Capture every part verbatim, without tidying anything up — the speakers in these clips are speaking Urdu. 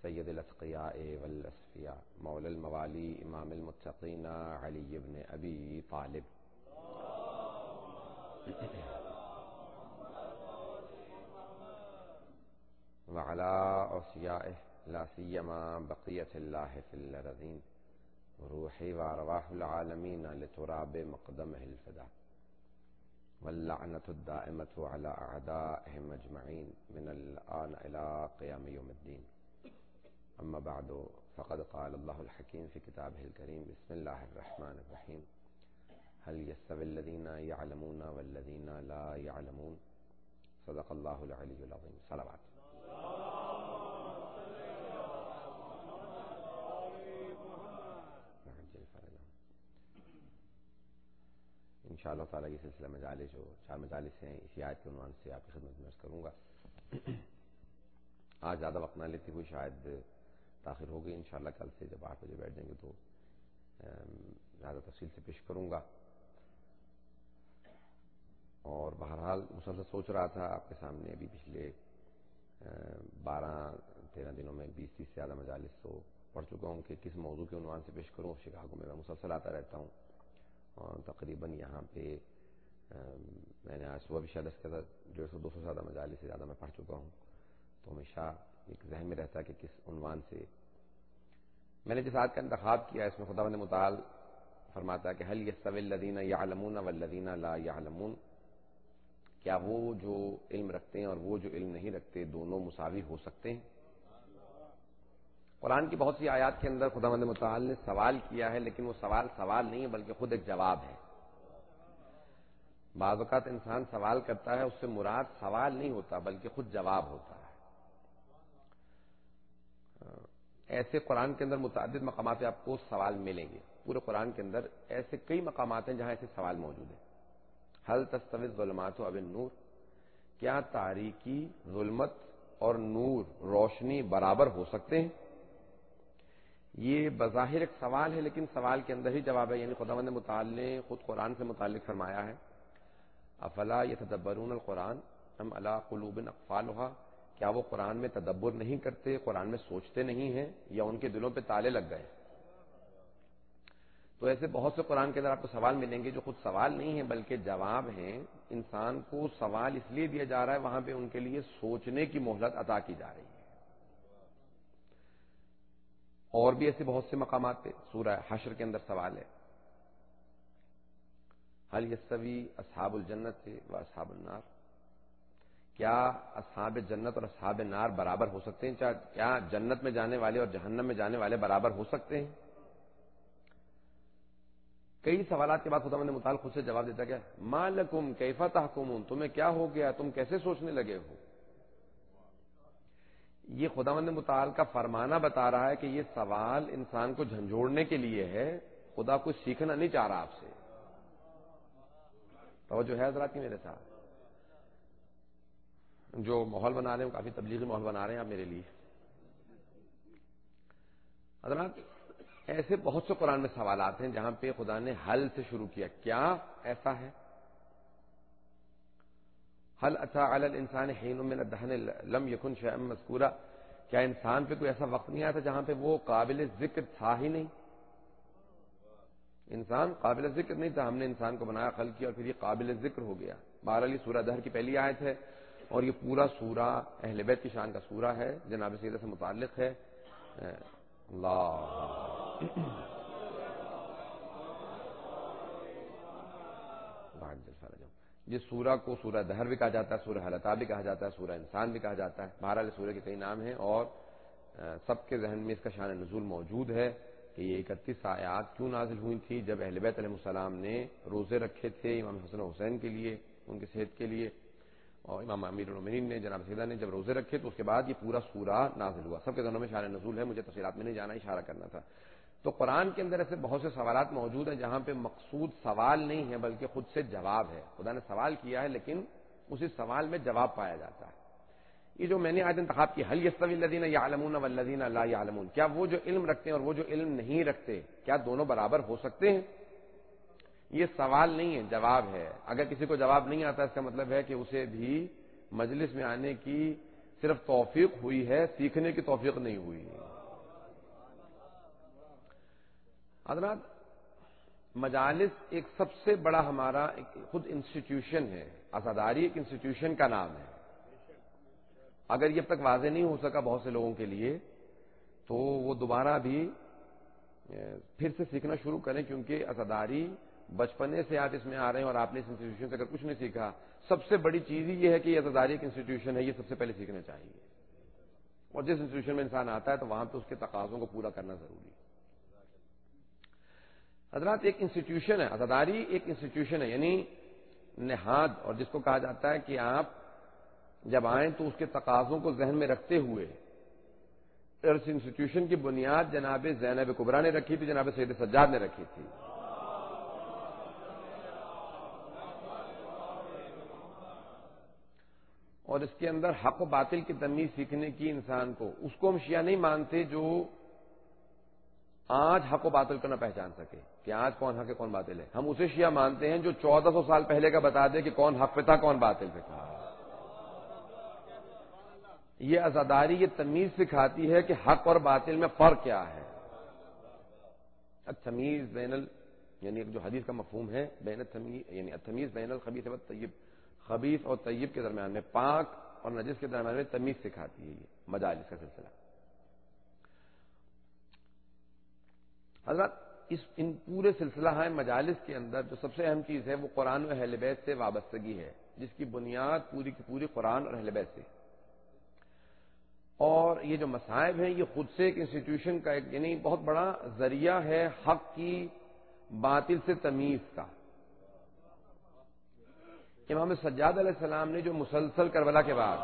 سید الاتقیاء والاصفیاء مولا الموالی امام المتقین علی بن ابی طالب وعلی اوصیائہ لا سیما بقیۃ اللہ فی الارضین روحی وارواح العالمین لتراب مقدمہ الفدا واللعنة الدائمة على أعدائهم أجمعين من الآن إلى قيام يوم الدين. أما بعد فقد قال الله الحكيم في كتابه الكريم بسم الله الرحمن الرحيم هل يستوي الذين يعلمون والذين لا يعلمون صدق الله العلي العظيم. صلوات. انشاءاللہ تعالیٰ یہ سلسلہ مجالس جو چار مجالس ہیں اسی آیت کے عنوان سے آپ کی خدمت میں عرض کروں گا. آج زیادہ وقت نہ لیتے ہوئے شاید تاخیر ہو گئی. انشاءاللہ کل سے جب آٹھ بجے بیٹھ جائیں گے تو زیادہ تفصیل سے پیش کروں گا. اور بہرحال مسلسل سوچ رہا تھا آپ کے سامنے ابھی پچھلے بارہ تیرہ دنوں میں بیس تیس سے زیادہ مجالس تو پڑھ چکا ہوں کہ کس موضوع کے عنوان سے پیش کروں. شکاگو میں میں مسلسل آتا رہتا ہوں اور تقریباً یہاں پہ میں نے آج صبح بھی شاید اس ڈیڑھ سو دو سو زیادہ مجالس سے زیادہ میں پڑھ چکا ہوں. تو ہمیشہ ایک ذہن میں رہتا ہے کہ کس عنوان سے میں نے جس آیت کا انتخاب کیا اس میں خداوند متعال فرماتا ہے کہ هل يستوي الذين يعلمون والذين لا يعلمون، کیا وہ جو علم رکھتے ہیں اور وہ جو علم نہیں رکھتے دونوں مساوی ہو سکتے ہیں. قرآن کی بہت سی آیات کے اندر خداوند متعال نے سوال کیا ہے، لیکن وہ سوال سوال نہیں ہے بلکہ خود ایک جواب ہے. بعض اوقات انسان سوال کرتا ہے اس سے مراد سوال نہیں ہوتا بلکہ خود جواب ہوتا ہے. ایسے قرآن کے اندر متعدد مقامات آپ کو سوال ملیں گے. پورے قرآن کے اندر ایسے کئی مقامات ہیں جہاں ایسے سوال موجود ہیں. هل تستوی الظلمات و النور، کیا تاریکی، ظلمت اور نور، روشنی برابر ہو سکتے ہیں؟ یہ بظاہر ایک سوال ہے لیکن سوال کے اندر ہی جواب ہے. یعنی خداوند متعال نے خود قرآن سے متعلق فرمایا ہے افلا یتدبرون القرآن ام علی قلوب اقفالها، کیا وہ قرآن میں تدبر نہیں کرتے، قرآن میں سوچتے نہیں ہیں یا ان کے دلوں پہ تالے لگ گئے. تو ایسے بہت سے قرآن کے اندر آپ کو سوال ملیں گے جو خود سوال نہیں ہیں بلکہ جواب ہیں. انسان کو سوال اس لیے دیا جا رہا ہے وہاں پہ ان کے لیے سوچنے کی مہلت عطا کی جا رہی ہے. اور بھی ایسے بہت سے مقامات پہ سورہ حشر کے اندر سوال ہے هل یستوی اصحاب الجنت و اصحاب النار، کیا اصحاب جنت اور اصحاب نار برابر ہو سکتے ہیں، کیا جنت میں جانے والے اور جہنم میں جانے والے برابر ہو سکتے ہیں. کئی سوالات کے بعد خداوند متعال خود سے جواب دیتا کہ ما لکم کیف تحکمون، تمہیں کیا ہو گیا، تم کیسے سوچنے لگے ہو. یہ خداوند متعال کا فرمانا بتا رہا ہے کہ یہ سوال انسان کو جھنجھوڑنے کے لیے ہے. خدا کچھ سیکھنا نہیں چاہ رہا آپ سے. توجہ ہے حضرات کی میرے ساتھ؟ جو ماحول بنا رہے ہیں کافی تبلیغی ماحول بنا رہے ہیں آپ میرے لیے. حضرات ایسے بہت سے قرآن میں سوالات ہیں جہاں پہ خدا نے حل سے شروع کیا. کیا ایسا ہے؟ حل اتى على الانسان حين من الدهر لم يكن شيئا مذكورا، کیا انسان پہ کوئی ایسا وقت نہیں آیا تھا جہاں پہ وہ قابل ذکر تھا ہی نہیں. انسان قابل ذکر نہیں تھا، ہم نے انسان کو بنایا، خلق کیا اور پھر یہ قابل ذکر ہو گیا. بہرحال یہ سورہ دہر کی پہلی آیت ہے اور یہ پورا سورہ اہل بیت کی شان کا سورہ ہے، جناب سیدہ سے متعلق ہے. اللہ جس سورہ کو سورہ دہر بھی کہا جاتا ہے، سورہ حلقہ بھی کہا جاتا ہے، سورہ انسان بھی کہا جاتا ہے. بہرحال سورہ کے کئی نام ہیں اور سب کے ذہن میں اس کا شان نزول موجود ہے کہ یہ اکتیس آیات کیوں نازل ہوئی تھی جب اہل بیت علیہ السلام نے روزے رکھے تھے امام حسن و حسین کے لیے، ان کی صحت کے لیے، اور امام امیر المومنین نے جناب سیدہ نے جب روزے رکھے تو اس کے بعد یہ پورا سورہ نازل ہوا. سب کے ذہنوں میں شان نزول ہے، مجھے تفصیلات میں نہیں جانا، اشارہ کرنا تھا. تو قرآن کے اندر ایسے بہت سے سوالات موجود ہیں جہاں پہ مقصود سوال نہیں ہے بلکہ خود سے جواب ہے. خدا نے سوال کیا ہے لیکن اسی سوال میں جواب پایا جاتا ہے. یہ جو میں نے آیت انتخاب کی هل يستوي الذين يعلمون والذين لا يعلمون، کیا وہ جو علم رکھتے ہیں اور وہ جو علم نہیں رکھتے کیا دونوں برابر ہو سکتے ہیں؟ یہ سوال نہیں ہے، جواب ہے. اگر کسی کو جواب نہیں آتا اس کا مطلب ہے کہ اسے بھی مجلس میں آنے کی صرف توفیق ہوئی ہے، سیکھنے کی توفیق نہیں ہوئی۔ حضرات، مجالس ایک سب سے بڑا ہمارا ایک خود انسٹیٹیوشن ہے، عزاداری ایک انسٹیٹیوشن کا نام ہے۔ اگر یہ اب تک واضح نہیں ہو سکا بہت سے لوگوں کے لیے تو وہ دوبارہ بھی پھر سے سیکھنا شروع کریں، کیونکہ عزاداری بچپنے سے آپ اس میں آ رہے ہیں اور آپ نے اس انسٹیٹیوشن سے اگر کچھ نہیں سیکھا، سب سے بڑی چیز ہی یہ ہے کہ یہ عزاداری ایک انسٹیٹیوشن ہے، یہ سب سے پہلے سیکھنا چاہیے۔ اور جس انسٹیٹیوشن میں انسان آتا ہے تو وہاں پہ اس کے تقاضوں کو پورا کرنا ضروری ہے۔ حضرات، ایک انسٹیٹیوشن ہے، عزاداری ایک انسٹیٹیوشن ہے، یعنی نہاد، اور جس کو کہا جاتا ہے کہ آپ جب آئیں تو اس کے تقاضوں کو ذہن میں رکھتے ہوئے، اس انسٹیٹیوشن کی بنیاد جناب زینب کبریٰ نے رکھی تھی، جناب سید سجاد نے رکھی تھی۔ اور اس کے اندر حق و باطل کی تمیز سیکھنے کی انسان کو، اس کو ہم شیعہ نہیں مانتے جو آج حق و باطل کو نہ پہچان سکے کہ آج کون حق ہے کون باطل ہے۔ ہم اسے شیعہ مانتے ہیں جو چودہ سو سال پہلے کا بتا دے کہ کون حق پہ تھا کون باطل پہ تھا۔ یہ عزاداری یہ تمیز سکھاتی ہے کہ حق اور باطل میں فرق کیا ہے۔ التمیز بین ال یعنی جو حدیث کا مفہوم ہے، بین التمیز یعنی التمیز بین الخبیث والطیب، خبیث اور طیب کے درمیان میں، پاک اور نجس کے درمیان میں تمیز سکھاتی ہے یہ مجالس کا سلسلہ۔ حضرات، اس ان پورے سلسلہ ہے مجالس کے اندر جو سب سے اہم چیز ہے وہ قرآن و اہل بیت سے وابستگی ہے، جس کی بنیاد پوری کی پوری قرآن اور اہل بیت سے۔ اور یہ جو مصائب ہیں یہ خود سے ایک انسٹیٹیوشن کا ایک یعنی بہت بڑا ذریعہ ہے حق کی باطل سے تمیز کا۔ امام سجاد علیہ السلام نے جو مسلسل کربلا کے بعد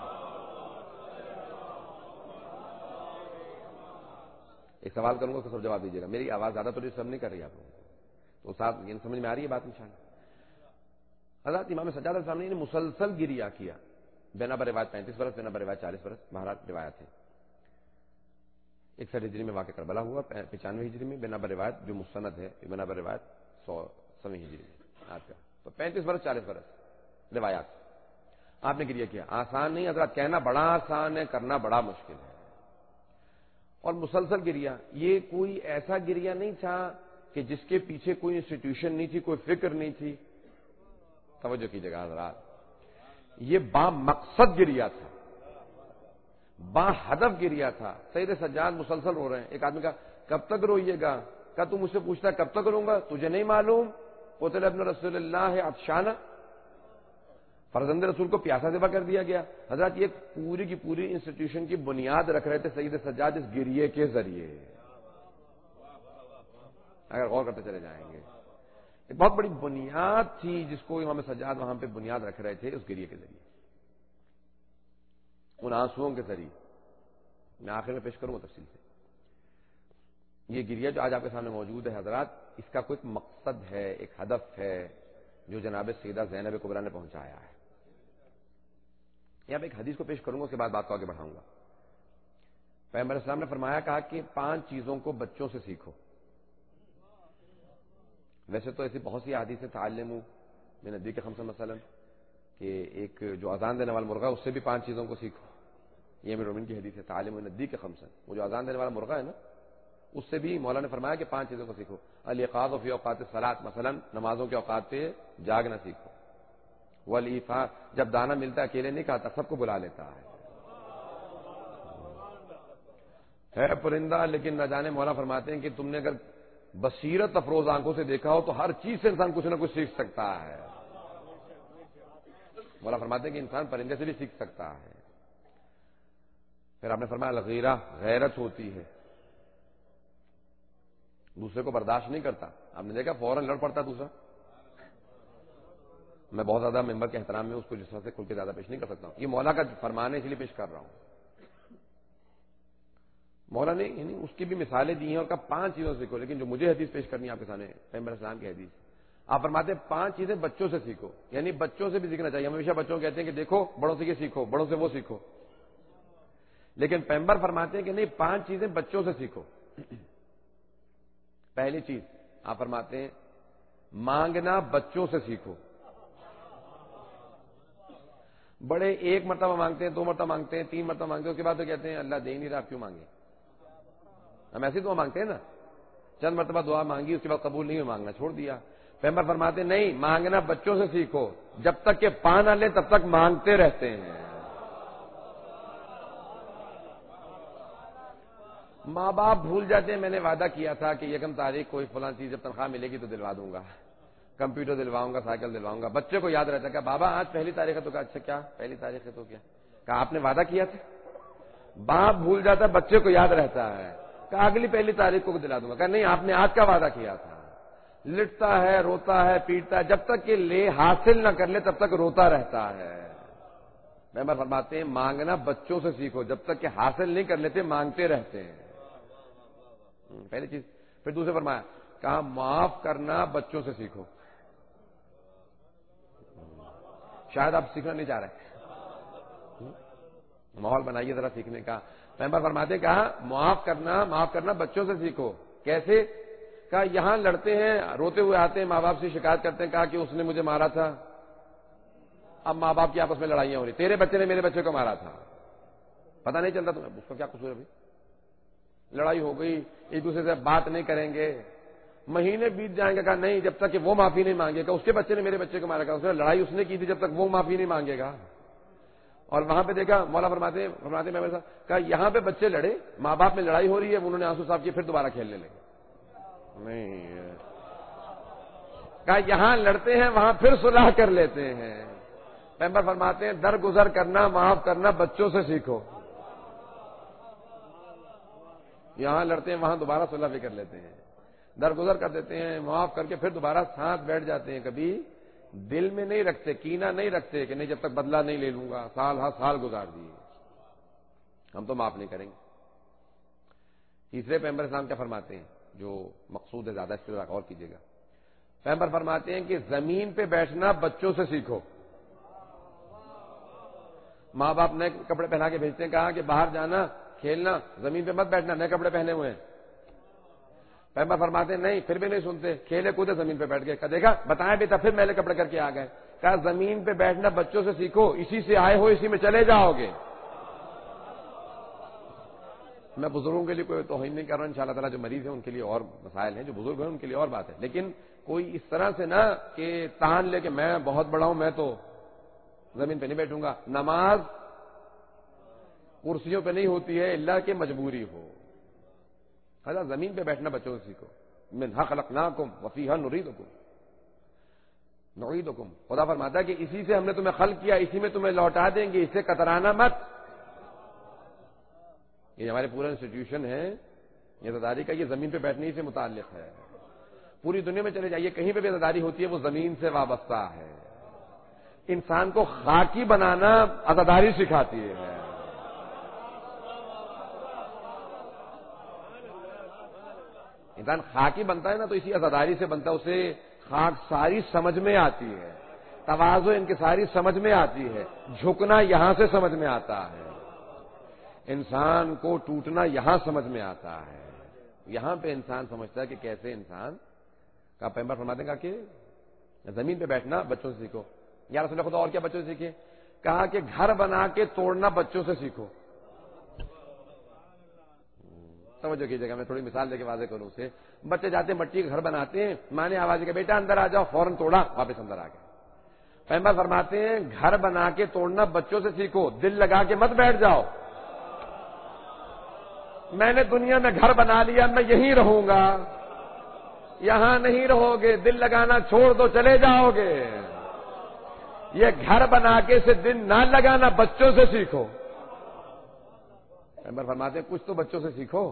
ایک سوال کروں گا اس کا سب جواب دیجیے گا، میری آواز زیادہ تو ڈسٹرب نہیں کر رہی آپ لوگوں کو، تو صاحب یہ سمجھ میں آ رہی ہے بات انشاءاللہ۔ حضرت امام سجاد علیہ السلام نے مسلسل گریہ کیا، بنا بر روایت پینتیس برس، بنا بر روایت چالیس برس، مہارات روایت ہے۔ اکسٹھ ہجری میں واقع کربلا ہوا، پچانوے ہجری میں بنا بر روایت جو مستند ہے، بنا بر روایت سو سویں ہجری میں آپ کا، تو پینتیس برس چالیس برس روایات آپ نے گریہ کیا۔ آسان نہیں حضرات، کہنا بڑا آسان ہے، کرنا بڑا مشکل ہے۔ اور مسلسل گریہ، یہ کوئی ایسا گریہ نہیں تھا کہ جس کے پیچھے کوئی انسٹیٹیوشن نہیں تھی، کوئی فکر نہیں تھی۔ توجہ کیجیے گا حضرات، یہ با مقصد گریہ تھا، با ہدف گریہ تھا۔ سید سجاد مسلسل رو رہے ہیں، ایک آدمی کا کب تک روئیے گا؟ کیا تم مجھ سے پوچھتا ہے کب تک روں گا؟ تجھے نہیں معلوم قتل ابن رسول اللہ عطشانہ، فرزند رسول کو پیاسا ذبح کر دیا گیا۔ حضرات، یہ پوری کی پوری انسٹیٹیوشن کی بنیاد رکھ رہے تھے سید سجاد اس گریے کے ذریعے، اگر غور کرتے چلے جائیں گے۔ ایک بہت بڑی بنیاد تھی جس کو امام سجاد وہاں پہ بنیاد رکھ رہے تھے اس گریے کے ذریعے، ان آنسوؤں کے ذریعے۔ میں آخر میں پیش کروں گا تفصیل سے۔ یہ گریہ جو آج آپ کے سامنے موجود ہے حضرات، اس کا کوئی مقصد ہے، ایک ہدف ہے جو جناب سیدہ زینب کبریٰ نے پہنچایا ہے۔ یہاں پہ ایک حدیث کو پیش کروں گا، اس کے بعد بات کو آگے بڑھاؤں گا۔ پیغمبر اسلام نے فرمایا، کہا کہ پانچ چیزوں کو بچوں سے سیکھو۔ ویسے تو ایسی بہت سی احادیث تعلموا من الدیک خمسا مثلا، کہ ایک جو اذان دینے والا مرغہ ہے اس سے بھی پانچ چیزوں کو سیکھو، یہ امیر المومنین کی حدیث ہے، تعلموا من الدیک خمسا، وہ جو اذان دینے والا مرغہ ہے نا اس سے بھی مولا نے فرمایا کہ پانچ چیزوں کو سیکھو۔ الايقاظ فی اوقات الصلاۃ، مثلا نمازوں کے اوقات پہ جاگنا سیکھو۔ والایفاء، جب دانا ملتا ہے اکیلے نہیں کھاتا، سب کو بلا لیتا ہے ہے پرندہ، لیکن نہ جانے مولا فرماتے ہیں کہ تم نے اگر بصیرت افروز آنکھوں سے دیکھا ہو تو ہر چیز سے انسان کچھ نہ کچھ سیکھ سکتا ہے۔ مولا فرماتے ہیں کہ انسان پرندے سے بھی سیکھ سکتا ہے۔ پھر آپ نے فرمایا الغیرہ، غیرت ہوتی ہے، دوسرے کو برداشت نہیں کرتا۔ آپ نے دیکھا فوراً لڑ پڑتا دوسرا۔ میں بہت زیادہ ممبر کے احترام میں اس کو جس طرح سے کھل کے زیادہ پیش نہیں کر سکتا ہوں، یہ مولا کا فرمان ہے اس لیے پیش کر رہا ہوں۔ مولا نے یعنی اس کی بھی مثالیں دی ہیں اور کہا پانچ چیزوں سے سیکھو، لیکن جو مجھے حدیث پیش کرنی ہے آپ کے سامنے پیغمبر اسلام کی حدیث، آپ فرماتے ہیں پانچ چیزیں بچوں سے سیکھو، یعنی بچوں سے بھی سیکھنا چاہیے۔ ہم ہمیشہ بچوں کو کہتے ہیں کہ دیکھو بڑوں سے یہ سیکھو، بڑوں سے وہ سیکھو، لیکن پیغمبر فرماتے ہیں کہ نہیں، پانچ چیزیں بچوں سے سیکھو۔ پہلی چیز آپ فرماتے ہیں مانگنا بچوں سے سیکھو۔ بڑے ایک مرتبہ مانگتے ہیں، دو مرتبہ مانگتے ہیں، تین مرتبہ مانگتے ہیں، اس کے بعد تو کہتے ہیں اللہ دے نہیں رہا، کیوں مانگے؟ ہم ایسی دعا مانگتے ہیں نا، چند مرتبہ دعا مانگی، اس کے بعد قبول نہیں ہوئی، مانگنا چھوڑ دیا۔ پیغمبر فرماتے ہیں نہیں، مانگنا بچوں سے سیکھو، جب تک کہ پا نہ لیں تب تک مانگتے رہتے ہیں۔ ماں باپ بھول جاتے ہیں، میں نے وعدہ کیا تھا کہ یکم تاریخ کوئی فلاں چیز جب تنخواہ ملے گی تو دلوا دوں گا، کمپیوٹر دلواؤں گا، سائیکل دلواؤں گا۔ بچے کو یاد رہتا ہے کہ بابا آج پہلی تاریخ ہے، تو کہا اچھا کیا پہلی تاریخ ہے تو کیا؟ کہا آپ نے وعدہ کیا تھا۔ باپ بھول جاتا ہے، بچے کو یاد رہتا ہے، کہا اگلی پہلی تاریخ کو دلا دوں گا۔ کہا نہیں، آپ نے آج کا وعدہ کیا تھا۔ لٹتا ہے، روتا ہے، پیٹتا ہے، جب تک کہ لے حاصل نہ کر لے تب تک روتا رہتا ہے۔ پیغمبر فرماتے ہیں مانگنا بچوں سے سیکھو، جب تک کہ حاصل نہیں کر لیتے مانگتے رہتے ہیں۔ پہلی چیز۔ پھر دوسرے فرمایا، کہا معاف کرنا بچوں سے سیکھو۔ شاید آپ سیکھنا نہیں چاہ رہے، ماحول بنائیے ذرا سیکھنے کا۔ پیغمبر فرماتے کہا معاف کرنا معاف کرنا بچوں سے سیکھو۔ کیسے؟ کہا یہاں لڑتے ہیں، روتے ہوئے آتے ہیں، ماں باپ سے شکایت کرتے ہیں، کہا کہ اس نے مجھے مارا تھا۔ اب ماں باپ کی آپس میں لڑائیاں ہو رہی، تیرے بچے نے میرے بچے کو مارا تھا، پتہ نہیں چلتا تمہیں اس کا کیا قصور ہے بھائی؟ لڑائی ہو گئی، ایک دوسرے سے بات نہیں کریں گے، مہینے بیت جائیں گے، کہا نہیں جب تک کہ وہ معافی نہیں مانگے گا، اس کے بچے نے میرے بچے کو مارا، کہا اس نے لڑائی اس نے کی تھی، جب تک وہ معافی نہیں مانگے گا۔ اور وہاں پہ دیکھا مولا فرماتے فرماتے میں کہا یہاں پہ بچے لڑے، ماں باپ میں لڑائی ہو رہی ہے، انہوں نے آنسو صاف کیے، پھر دوبارہ کھیلنے لگے۔ نہیں، کہا یہاں لڑتے ہیں وہاں پھر صلح کر لیتے ہیں۔ پیغمبر فرماتے ہیں درگزر کرنا معاف کرنا بچوں سے سیکھو۔ یہاں لڑتے ہیں وہاں دوبارہ صلح بھی کر لیتے ہیں، درگزر کر دیتے ہیں، معاف کر کے پھر دوبارہ ساتھ بیٹھ جاتے ہیں۔ کبھی دل میں نہیں رکھتے، کینہ نہیں رکھتے کہ نہیں جب تک بدلہ نہیں لے لوں گا، سال ہر سال گزار دیے، ہم تو معاف نہیں کریں گے۔ تیسرے پیغمبر اسلام کیا فرماتے ہیں، جو مقصود ہے زیادہ اس پہ غور کیجیے گا۔ پیغمبر فرماتے ہیں کہ زمین پہ بیٹھنا بچوں سے سیکھو۔ ماں باپ نئے کپڑے پہنا کے بھیجتے ہیں، کہا کہ باہر جانا کھیلنا، زمین پہ مت بیٹھنا، نئے کپڑے پہنے ہوئے ہیں۔ پیغمبر فرماتے ہیں نہیں، پھر بھی نہیں سنتے، کھیلے کودے زمین پہ بیٹھ گئے۔ کہا دیکھا بتایا بھی تھا، پھر میلے کپڑے کر کے آ گئے۔ کہا زمین پہ بیٹھنا بچوں سے سیکھو، اسی سے آئے ہو اسی میں چلے جاؤ گے۔ میں بزرگوں کے لیے کوئی توہین نہیں کر رہا ہوں، انشاءاللہ تعالیٰ جو مریض ہیں ان کے لیے اور مسائل ہیں، جو بزرگ ہیں ان کے لیے اور بات ہے، لیکن کوئی اس طرح سے نہ کہ تان لے کے میں بہت بڑا ہوں میں تو زمین پہ نہیں بیٹھوں گا۔ نماز کرسیوں پہ نہیں ہوتی ہے، اللہ کی مجبوری ہو۔ حضرت زمین پہ بیٹھنا بچوں سے سیکھو۔ منھا خلقناکم وفیہا نعیدکم نعیدکم خدا فرماتا ہے کہ اسی سے ہم نے تمہیں خلق کیا، اسی میں تمہیں لوٹا دیں گے، اس سے کترانا مت۔ یہ ہمارے پورا انسٹیٹیوشن ہے یہ عزاداری کا، یہ زمین پہ بیٹھنے سے متعلق ہے۔ پوری دنیا میں چلے جائیے، کہیں پہ بھی عزاداری ہوتی ہے وہ زمین سے وابستہ ہے۔ انسان کو خاکی بنانا عزاداری سکھاتی ہے۔ انسان خاکی بنتا ہے نا تو اسی عزاداری سے بنتا ہے، اسے خاک ساری سمجھ میں آتی ہے، تواضع انکساری سمجھ میں آتی ہے، جھکنا یہاں سے سمجھ میں آتا ہے، انسان کو ٹوٹنا یہاں سمجھ میں آتا ہے۔ یہاں پہ انسان سمجھتا ہے کہ کیسے انسان کا پیغمبر فرماتے ہیں کہ زمین پہ بیٹھنا بچوں سے سیکھو۔ یا رسول خدا اور کیا بچوں سے سیکھے؟ کہا کہ گھر بنا کے توڑنا بچوں سے سیکھو۔ توجہ کیجیے گا، میں تھوڑی مثال دے کے واضح کروں اسے۔ بچے جاتے ہیں مٹی کا گھر بناتے ہیں، ماں نے آواز کہ بیٹا اندر آ جاؤ، فوراً توڑا، واپس اندر آ گئے۔ پیغمبر فرماتے ہیں گھر بنا کے توڑنا بچوں سے سیکھو، دل لگا کے مت بیٹھ جاؤ میں نے دنیا میں گھر بنا لیا میں یہیں رہوں گا، یہاں نہیں رہو گے، دل لگانا چھوڑ دو، چلے جاؤ گے۔ یہ گھر بنا کے سے دل نہ لگانا بچوں سے سیکھو۔ پیغمبر فرماتے ہیں کچھ تو بچوں سے سیکھو۔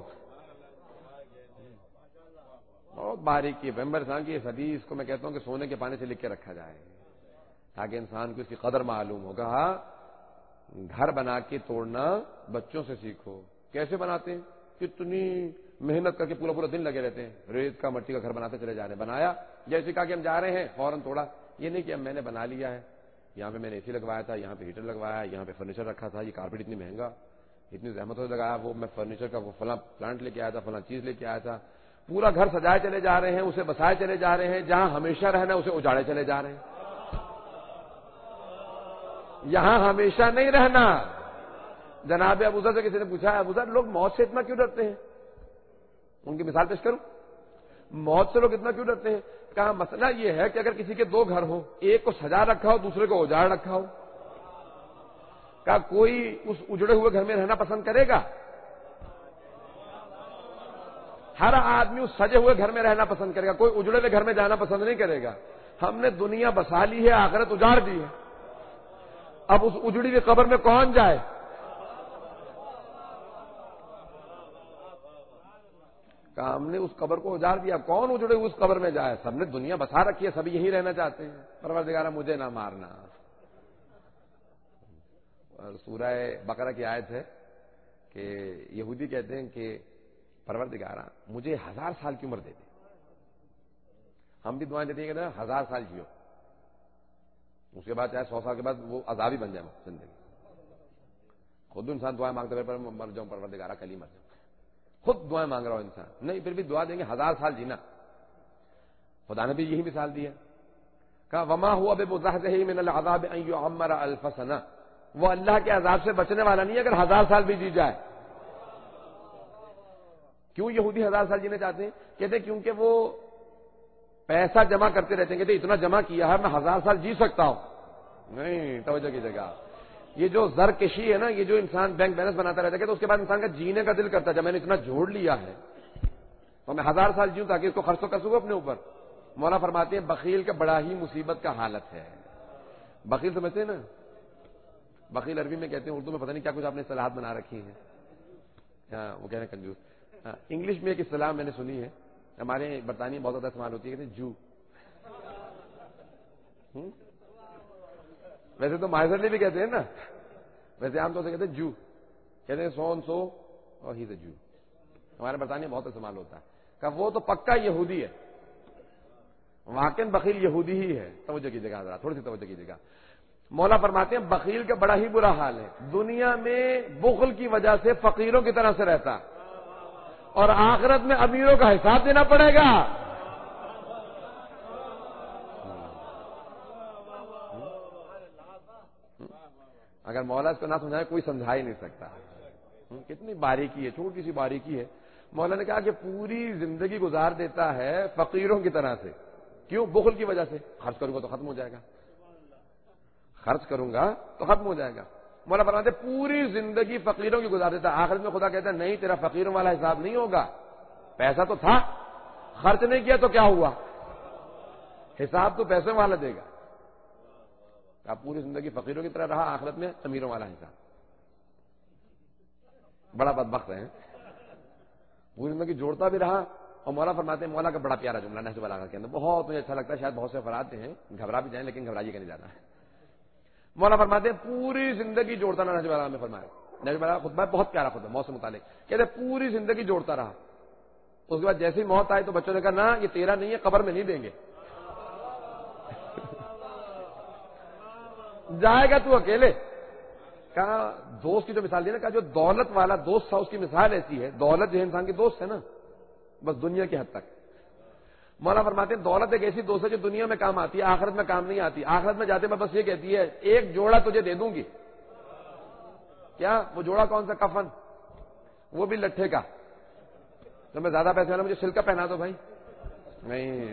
بہت باریکی پیغمبر صاحب کی اس حدیث کو میں کہتا ہوں کہ سونے کے پانی سے لکھ کے رکھا جائے تاکہ انسان کو اس کی قدر معلوم ہوگا۔ گھر بنا کے توڑنا بچوں سے سیکھو۔ کیسے بناتے ہیں؟ کتنی محنت کر کے پورا پورا دن لگے رہتے ہیں، ریت کا مٹی کا گھر بناتے چلے جا رہے ہیں۔ بنایا جیسے کہا کہ ہم جا رہے ہیں فوراً توڑا، یہ نہیں کہ میں نے بنا لیا ہے، یہاں پہ میں نے اے سی لگوایا تھا، یہاں پہ ہیٹر لگوایا، یہاں پہ فرنیچر رکھا تھا، یہ کارپیٹ اتنی مہنگا، اتنی زحمتوں سے لگایا، وہ میں فرنیچر کا وہ فلاں پلانٹ لے کے آیا تھا، فلاں چیز لے کے آیا تھا، پورا گھر سجائے چلے جا رہے ہیں، اسے بسائے چلے جا رہے ہیں، جہاں ہمیشہ رہنا اسے اجاڑے چلے جا رہے ہیں۔ یہاں ہمیشہ نہیں رہنا. جناب ابو ذر سے کسی نے پوچھا ابو ذر لوگ موت سے اتنا کیوں ڈرتے ہیں؟ ان کی مثال پیش کروں. موت سے لوگ اتنا کیوں ڈرتے ہیں؟ کہا مسئلہ یہ ہے کہ اگر کسی کے دو گھر ہوں، ایک کو سجا رکھا ہو دوسرے کو اجاڑ رکھا ہو، کہا کوئی اس اجڑے ہوئے گھر میں رہنا پسند کرے گا؟ ہر آدمی اس سجے ہوئے گھر میں رہنا پسند کرے گا، کوئی اجڑے ہوئے گھر میں جانا پسند نہیں کرے گا. ہم نے دنیا بسا لی ہے، آخرت اجاڑ دی ہے. اب اس اجڑی ہوئی قبر میں کون جائے؟ کہا ہم نے اس قبر کو اجاڑ دیا، کون اجڑے ہوئے اس قبر میں جائے؟ سب نے دنیا بسا رکھی ہے، سب یہی رہنا چاہتے ہیں. پروردگارا مجھے نہ مارنا. سورہ بقرہ کی آیت ہے کہ یہودی کہتے ہیں کہ پروردگارا مجھے ہزار سال کی عمر دے دے. ہم بھی دعائیں دیتے ہیں کہ ہزار سال جیو، اس کے بعد چاہے سو سال کے بعد وہ عذاب ہی بن جائے زندگی. خود انسان دعائیں مانگتے رہے پر مر جاؤں پروردگارا کل ہی مر جاؤں. خود دعائیں مانگ رہا ہو انسان، نہیں پھر بھی دعا دیں گے ہزار سال جینا. خدا نے بھی یہی مثال دی ہے. کہا وما ہوا بمزحزحہ من العذاب ان یعمر الف سنہ، وہ اللہ کے عذاب سے بچنے والا نہیں ہے اگر ہزار سال بھی جی جائے. کیوں یہودی ہزار سال جینے چاہتے ہیں؟ کہتے ہیں کیونکہ وہ پیسہ جمع کرتے رہتے ہیں، کہتے اتنا جمع کیا ہے میں ہزار سال جی سکتا ہوں. نہیں، توجہ کی جگہ. یہ جو زرکشی ہے نا، یہ جو انسان بینک بیلنس بناتا رہتا ہے کہ اس کے بعد انسان کا جینے کا دل کرتا ہے جب میں نے اتنا جوڑ لیا ہے تو میں ہزار سال جیوں تاکہ اس کو خرچ تو کر سکوں اپنے اوپر. مولا فرماتے ہیں بخیل کا بڑا ہی مصیبت کا حالت ہے. بخیل سمجھتے ہیں نا؟ بخیل عربی میں کہتے ہیں، اردو میں پتہ نہیں کیا کچھ آپ نے اصطلاحات بنا رکھی ہیں. ہاں وہ کہہ رہے ہیں کنجوس. ہاں انگلش میں ایک اصطلاح میں نے سنی ہے، ہمارے برطانیہ بہت زیادہ استعمال ہوتی ہے، کہتے ہیں جو. ویسے تو مائزرلی بھی کہتے ہیں نا، ویسے عام طور سے کہتے ہیں جو، کہتے ہیں سو ان سو اور ہی سے جو. ہمارے برطانیہ بہت استعمال ہوتا ہے. کہ وہ تو پکا یہودی ہے، واقعی بخیل یہودی ہی ہے. توجہ کی جگہ ذرا تھوڑی سی توجہ کی جگہ. مولا فرماتے ہیں بخیل کا بڑا ہی برا حال ہے، دنیا میں بخل کی وجہ سے فقیروں کی طرح سے رہتا اور آخرت میں امیروں کا حساب دینا پڑے گا. اگر مولا اس کو نہ سمجھائے کوئی سمجھا ہی نہیں سکتا. کتنی باریکی ہے، چھوٹی سی باریکی ہے. مولا نے کہا کہ پوری زندگی گزار دیتا ہے فقیروں کی طرح سے. کیوں؟ بخل کی وجہ سے. خرچ کروں گا تو ختم ہو جائے گا، خرچ کروں گا تو ختم ہو جائے گا. مولا فرماتے پوری زندگی فقیروں کی گزار دیتا ہے. آخرت میں خدا کہتا ہے نہیں، تیرا فقیروں والا حساب نہیں ہوگا. پیسہ تو تھا، خرچ نہیں کیا تو کیا ہوا؟ حساب تو پیسوں والا دے گا. آپ پوری زندگی فقیروں کی طرح رہا، آخرت میں امیروں والا حساب. بڑا بدبخت ہے. پوری زندگی جوڑتا بھی رہا. اور مولا فرماتے ہیں، مولا کا بڑا پیارا جملہ نہج البلاغہ کے اندر بہت مجھے اچھا لگتا ہے، شاید بہت سے افراد ہیں گھبرا بھی جائیں لیکن گھبرائیے کا نہیں جانا ہے. مولا فرماتے ہیں پوری زندگی جوڑتا رہا. نہج البلاغہ میں فرمایا، نہج البلاغہ خطبہ بہت پیارا خطبہ موت سے متعلق. کہتے پوری زندگی جوڑتا رہا، اس کے بعد جیسی موت آئی تو بچوں نے کہا نہ یہ تیرا نہیں ہے، قبر میں نہیں دیں گے. جائے گا تو اکیلے. کہا دوست کی جو مثال دی نا، کہا جو دولت والا دوست تھا اس کی مثال ایسی ہے. دولت جو ہے انسان کی دوست ہے نا، بس دنیا کی حد تک. مولا فرماتے ہیں دولت ایک ایسی دوست ہے جو دنیا میں کام آتی ہے، آخرت میں کام نہیں آتی. آخرت میں جاتے میں بس یہ کہتی ہے ایک جوڑا تجھے دے دوں گی. کیا وہ جوڑا؟ کون سا؟ کفن، وہ بھی لٹھے کا. تو میں زیادہ پیسے والا مجھے سلک کا پہنا دو بھائی. نہیں،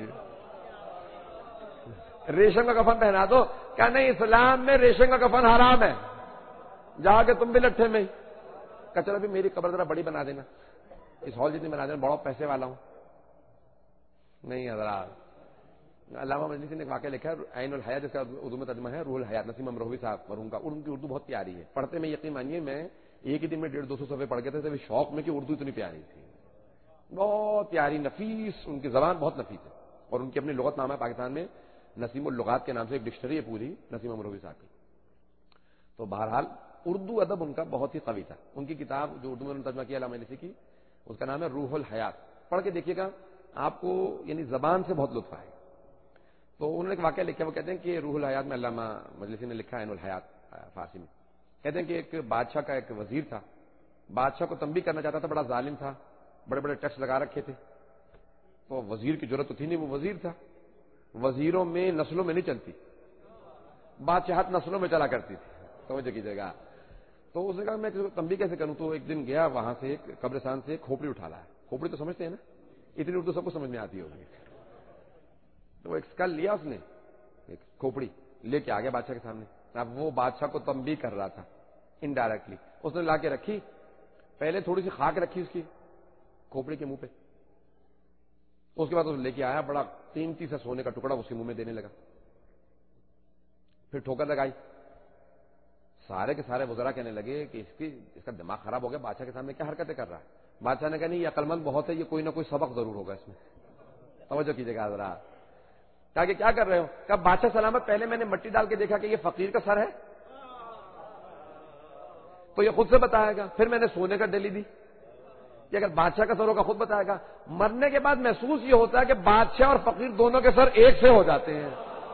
ریشم کا کفن پہنا دو. کیا نہیں، اسلام میں ریشم کا کفن حرام ہے. جا کے تم بھی لٹھے میں. کچرا بھی میری قبر ذرا بڑی بنا دینا، اس ہال جتنی بنا دینا، بڑا پیسے والا ہوں. نہیں حضرات، علامہ مجلسی نے ایک واقعہ لکھا ہے عین الحیات، جس کا اردو میں ترجمہ ہے روح الحیات. نسیم امروہی صاحب مرحوم کا. ان کی اردو بہت پیاری ہے، پڑھتے میں یقین مانیے میں ایک ہی دن میں ڈیڑھ دو سو صفحے پڑھ گئے تھے. شوق میں کہ اردو اتنی پیاری تھی، بہت پیاری نفیس. ان کی زبان بہت نفیس ہے. اور ان کی اپنی لغت نامہ ہے پاکستان میں، نسیم اللغات کے نام سے ایک ڈکشنری ہے پوری نسیم امروہی صاحب کی. تو بہرحال اردو ادب ان کا بہت ہی قوی تھا. ان کی کتاب جو اردو میں ترجمہ کیا علامہ مجلسی کی، اس کا نام ہے روح الحیات. پڑھ کے دیکھیے گا آپ کو، یعنی زبان سے بہت لطف آئے. تو انہوں نے ایک واقعہ لکھا، وہ کہتے ہیں کہ روح الحیات میں علامہ مجلسی نے لکھا عین الحیات فارسی میں. کہتے ہیں کہ ایک بادشاہ کا ایک وزیر تھا. بادشاہ کو تنبیہ کرنا چاہتا تھا، بڑا ظالم تھا، بڑے بڑے ٹیکس لگا رکھے تھے. تو وزیر کی ضرورت تو تھی نہیں، وہ وزیر تھا. وزیروں میں نسلوں میں نہیں چلتی، بادشاہت نسلوں میں چلا کرتی تھی. سمجھ کیجیے گا. تو اس نے کہا میں تنبیہ کیسے کروں؟ تو ایک دن گیا وہاں سے ایک قبرستان سے ایک کھوپڑی اٹھا لایا. کھوپڑی تو سمجھتے ہیں نا, اتنی اردو سب کو سمجھ میں آتی ہوگی. تو ایک اسکل لیا اس نے, ایک کھوپڑی لے کے آ گیا بادشاہ کے سامنے. اب وہ بادشاہ کو تنبیہ کر رہا تھا انڈائریکٹلی. اس نے لا کے رکھی, پہلے تھوڑی سی خاک رکھی اس کی کھوپڑی کے منہ پہ. اس کے بعد اس لے کے آیا بڑا قیمتی سے سونے کا ٹکڑا اس کے منہ میں دینے لگا. پھر ٹھوکر لگائی. سارے کے سارے وزراء کہنے لگے کہ اس کی اس کا دماغ خراب ہو گیا, بادشاہ کے سامنے کیا حرکتیں کر رہا ہے. بادشاہ نے کہا نہیں, یہ عقل مند بہت ہے, یہ کوئی نہ کوئی سبق ضرور ہوگا اس میں. توجہ کیجیے گا حضرات. کہا کہ کیا کر رہے ہو؟ کہا بادشاہ سلامت, پہلے میں نے مٹی ڈال کے دیکھا کہ یہ فقیر کا سر ہے تو یہ خود سے بتائے گا. پھر میں نے سونے کا ڈلی دی کہ اگر بادشاہ کا سر ہوگا خود بتائے گا. مرنے کے بعد محسوس یہ ہوتا ہے کہ بادشاہ اور فقیر دونوں کے سر ایک سے ہو جاتے ہیں.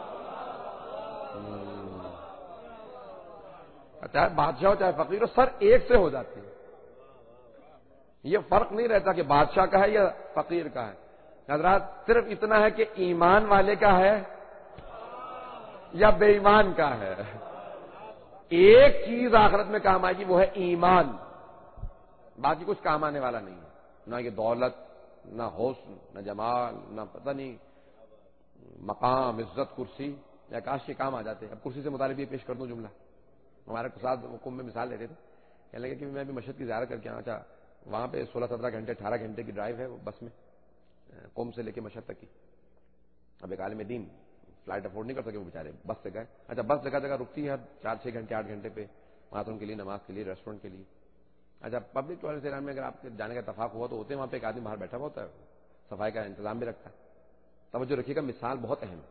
چاہے بادشاہ ہو چاہے فقیر ہو, سر ایک سے ہو جاتے ہیں. یہ فرق نہیں رہتا کہ بادشاہ کا ہے یا فقیر کا ہے. حضرات صرف اتنا ہے کہ ایمان والے کا ہے یا بے ایمان کا ہے. ایک چیز آخرت میں کام آئے گی, وہ ہے ایمان. باقی کچھ کام آنے والا نہیں ہے. نہ یہ دولت, نہ حسن, نہ جمال, نہ پتہ نہیں مقام, عزت, کرسی, یا کاش کے کام آ جاتے. اب کرسی سے متعلق یہ پیش کر دوں جملہ. ہمارے ساتھ حکم میں مثال لیتے تھے, کہنے لگے کہ میں بھی مشہد کی زیارت کر کے آؤں. اچھا وہاں پہ سولہ سترہ گھنٹے اٹھارہ گھنٹے کی ڈرائیو ہے بس میں, قوم سے لے کے مشہد تک کی. اب ایک عالم دین فلائٹ افورڈ نہیں کر سکے, وہ بیچارے بس سے گئے. اچھا بس جگہ جگہ رکتی ہے چار چھ گھنٹے آٹھ گھنٹے پہ, باتھ کے لیے, نماز کے لیے, ریسٹورینٹ کے لیے. اچھا پبلک ٹوائلٹ سے میں اگر آپ کے جانے کا اتفاق ہوا تو ہوتے ہیں وہاں پہ ایک آدمی باہر بیٹھا ہوا ہوتا ہے, صفائی کا انتظام بھی رکھتا ہے. توجہ رکھیے گا, مثال بہت اہم ہے.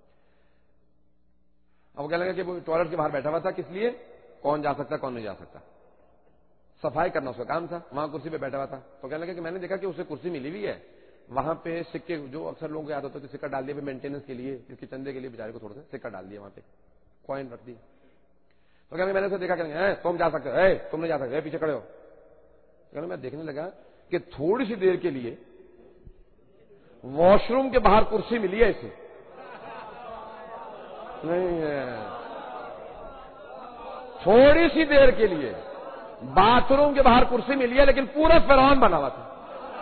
اب وہ کہنے لگا کہ وہ ٹوائلٹ کے باہر بیٹھا ہوا تھا, کس لیے, کون جا سکتا کون نہیں جا سکتا, صفائی کرنا اس کا کام تھا. وہاں کرسی پہ بیٹھا ہوا تھا. تو کہنے لگا کہ میں نے دیکھا کہ اسے کرسی ملی ہوئی ہے, وہاں پہ سکے, جو اکثر لوگوں کو یاد ہوتا ہے کہ سکہ ڈال دیا مینٹیننس کے لیے, اس کے چندے کے لیے بیچارے کو تھوڑا سا سکہ ڈال دیا وہاں پہ, کوائن رکھ دی. تو کہنے میں نے اسے دیکھا کہ تم جا سکتے ہو, تم نہیں جا سکتے, پیچھے کھڑے ہو. کہنے میں دیکھنے لگا کہ تھوڑی سی دیر کے لیے واش روم کے باہر کرسی ملی ہے اسے, نہیں ہے تھوڑی سی دیر کے لیے باتھ روم کے باہر کرسی ملی ہے, لیکن پورا فرعون بنا ہوا تھا.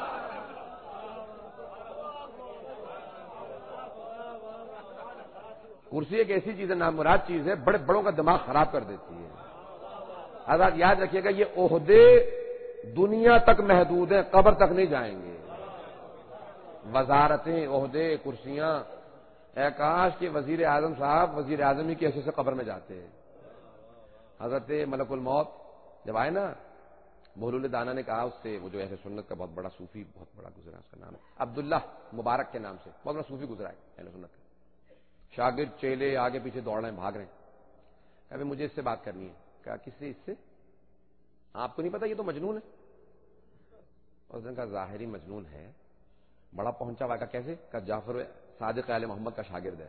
کرسی ایک ایسی چیز ہے, نامراد چیز ہے, بڑے بڑوں کا دماغ خراب کر دیتی ہے. حضرات یاد رکھیے گا, یہ عہدے دنیا تک محدود ہیں, قبر تک نہیں جائیں گے. وزارتیں, عہدے, کرسیاں, اے کاش کے وزیر اعظم صاحب وزیر اعظم ہی کی حیثیت سے قبر میں جاتے ہیں. حضرت ملک الموت جب آئے نا, بہلول دانا نے کہا اس سے, وہ جو اہل سنت کا بہت بڑا صوفی, بہت بڑا گزرا, اس کا نام ہے عبداللہ مبارک کے نام سے, بہت بڑا صوفی گزرا ہے اہل سنت کا. شاگرد چیلے آگے پیچھے دوڑ رہے ہیں, بھاگ رہے ہیں. کہ مجھے اس سے بات کرنی ہے. کہا کس سے؟ اس سے. آپ کو نہیں پتا یہ تو مجنون ہے. اس نے کہا ظاہری مجنون ہے, بڑا پہنچا ہوا. کا کیسے؟ کہا جعفر صادق آل محمد کا شاگرد ہے.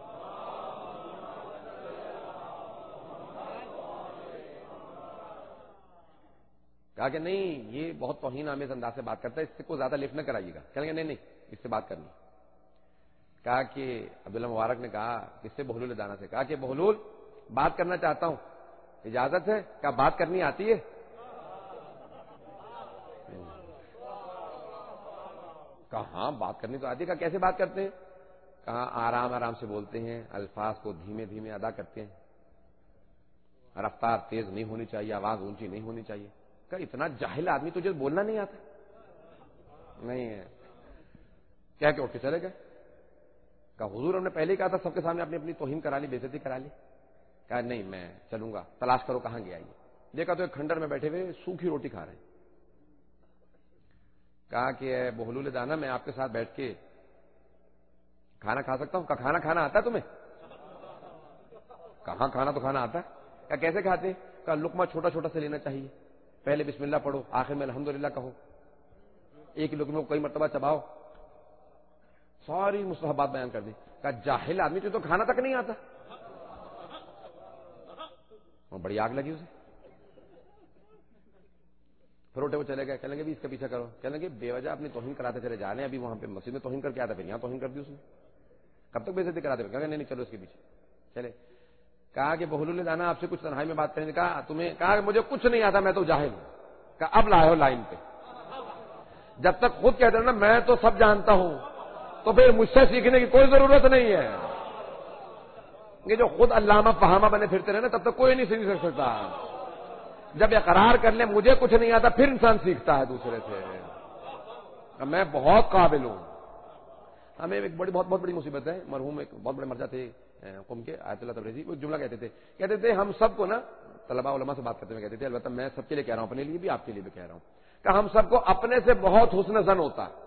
کہا کہ نہیں یہ بہت توہین آمیز انداز سے بات کرتا ہے, اس سے کوئی زیادہ لفٹ نہ کرائیے گا. کہنے لگے نہیں نہیں اس سے بات کرنی. کہا کہ عبداللہ مبارک نے کہا کس سے؟ بہلول دانا سے. کہا کہ بہلول بات کرنا چاہتا ہوں, اجازت ہے؟ کہا بات کرنی آتی ہے؟ کہا ہاں بات کرنی تو آتی ہے. کہا کیسے بات کرتے ہیں؟ کہا آرام آرام سے بولتے ہیں, الفاظ کو دھیمے دھیمے ادا کرتے ہیں, رفتار تیز نہیں ہونی چاہیے, آواز اونچی نہیں ہونی چاہیے. کہا اتنا جاہل آدمی تجھے بولنا نہیں آتا؟ نہیں ہے. کیا کہ اٹھ کے چلے گئے. کہا حضور ہم نے پہلے ہی کہا تھا, سب کے سامنے اپنی اپنی توہین کرا لی, بے عزتی کرا لی. کہا نہیں میں چلوں گا, تلاش کرو کہاں گیا یہ. دیکھا تو ایک کھنڈر میں بیٹھے ہوئے سوکھی روٹی کھا رہے ہیں. کہا کہ بہلول دانا میں آپ کے ساتھ بیٹھ کے کھانا کھا سکتا ہوں؟ کہا کھانا کھانا آتا ہے تمہیں؟ کہاں کھانا تو کھانا آتا ہے. کہا کیسے کھاتے ہیں؟ کہا لقمہ چھوٹا چھوٹا سے لینا چاہیے, پہلے بسم اللہ پڑھو, آخر میں الحمدللہ کہو, ایک لقمے کو کئی مرتبہ چباؤ, ساری مستحبات بیان کر دی. کہا جاہل آدمی تو کھانا تک نہیں آتا. اور بڑی آگ لگی اسے. پھر اٹھے وہ چلے گئے. کہنے لگے بھی اس کا پیچھا کرو. کہنے لگے بے وجہ اپنی توہین کراتے چلے جا رہے ہیں, ابھی وہاں پہ مسجد میں توہین کر کے آتا, پھر یہاں توہین کر دی اس نے, کب تک بے عزتی کراتے؟ کہا نہیں نہیں چلو اس کے پیچھے چلے. کہا کہ بہلول دانا آپ سے کچھ تنہائی میں بات کرنے کہا تمہیں کہا کہ مجھے کچھ نہیں آتا میں تو جاہل ہوں. کہا اب لائے ہو لائن پہ. جب تک خود کہتے ہیں نا میں تو سب جانتا ہوں تو پھر مجھ سے سیکھنے کی کوئی ضرورت نہیں ہے. یہ جو خود علامہ فہامہ بنے پھرتے رہے نا تب تک کوئی نہیں سیکھ سکتا. جب اقرار کر لیں مجھے کچھ نہیں آتا پھر انسان سیکھتا ہے دوسرے سے. میں بہت قابل ہوں. ہمیں ایک بڑی بہت بہت بڑی مصیبت ہے. مرحوم ایک بہت بڑے مرجع تھے قوم کے آیت اللہ تبریزی وہ جملہ کہتے تھے کہتے تھے ہم سب کو نا طلباء علماء سے بات کرتے ہوئے کہتے تھے البتہ میں سب کے لیے کہہ رہا ہوں اپنے لیے بھی آپ کے لیے بھی کہہ رہا ہوں کہ ہم سب کو اپنے سے بہت حسن ظن ہوتا ہے.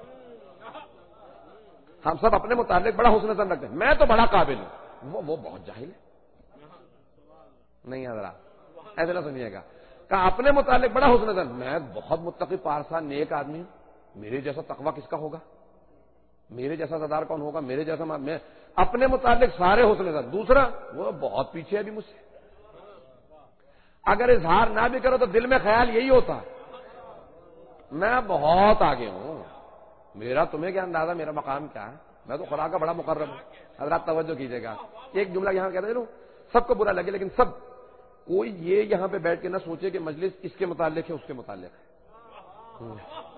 ہم سب اپنے متعلق بڑا حسن ظن رکھتے ہیں. میں تو بڑا قابل ہوں وہ وہ بہت جاہل ہے. نہیں حضرات ایسے نہ سنیے گا کہ اپنے متعلق بڑا حسن ظن میں بہت متقی پارسا نیک آدمی ہوں. میرے جیسا تقویٰ کس کا ہوگا. میرے جیسا سردار کون ہوگا. میرے جیسا میں اپنے متعلق سارے حسن ظن. دوسرا وہ بہت پیچھے ہے بھی مجھ سے. اگر اظہار نہ بھی کرو تو دل میں خیال یہی ہوتا میں بہت آگے ہوں. میرا تمہیں کیا اندازہ میرا مقام کیا ہے. میں تو خدا کا بڑا مقرب ہوں. حضرات توجہ کیجیے گا ایک جملہ یہاں کہتے ہیں سب کو برا لگے لیکن سب کوئی یہ یہاں پہ بیٹھ کے نہ سوچے کہ مجلس اس کے متعلق ہے اس کے متعلق ہے.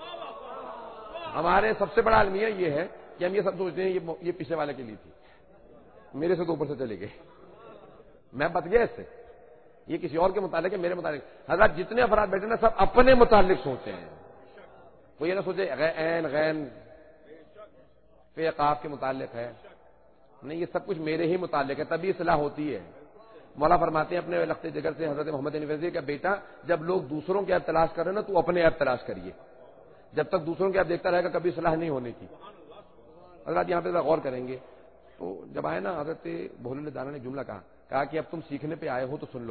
ہمارے سب سے بڑا المیہ یہ ہے کہ ہم یہ سب سوچتے ہیں یہ یہ پیچھے والے کے لیے تھی میرے سے تو اوپر سے چلے گئے میں بچ گیا اس سے. یہ کسی اور کے متعلق ہے میرے متعلق. حضرات جتنے افراد بیٹھے نا سب اپنے متعلق سوچتے ہیں. وہ یہ نہ سوچے عین غین فی قاف کے متعلق ہے. نہیں یہ سب کچھ میرے ہی متعلق ہے تبھی اصلاح ہوتی ہے. مولا فرماتے ہیں اپنے لخت جگر سے حضرت محمد نویزی کا بیٹا جب لوگ دوسروں کی عیب تلاش کر رہے ہیں نا تو اپنے عیب تلاش کریے. جب تک دوسروں کی عیب دیکھتا رہے گا کبھی اصلاح نہیں ہونے کی. حضرات یہاں پہ غور کریں گے تو جب آئے نا حضرت بہلول دانا نے جملہ کہا کہا کہ اب تم سیکھنے پہ آئے ہو تو سن لو.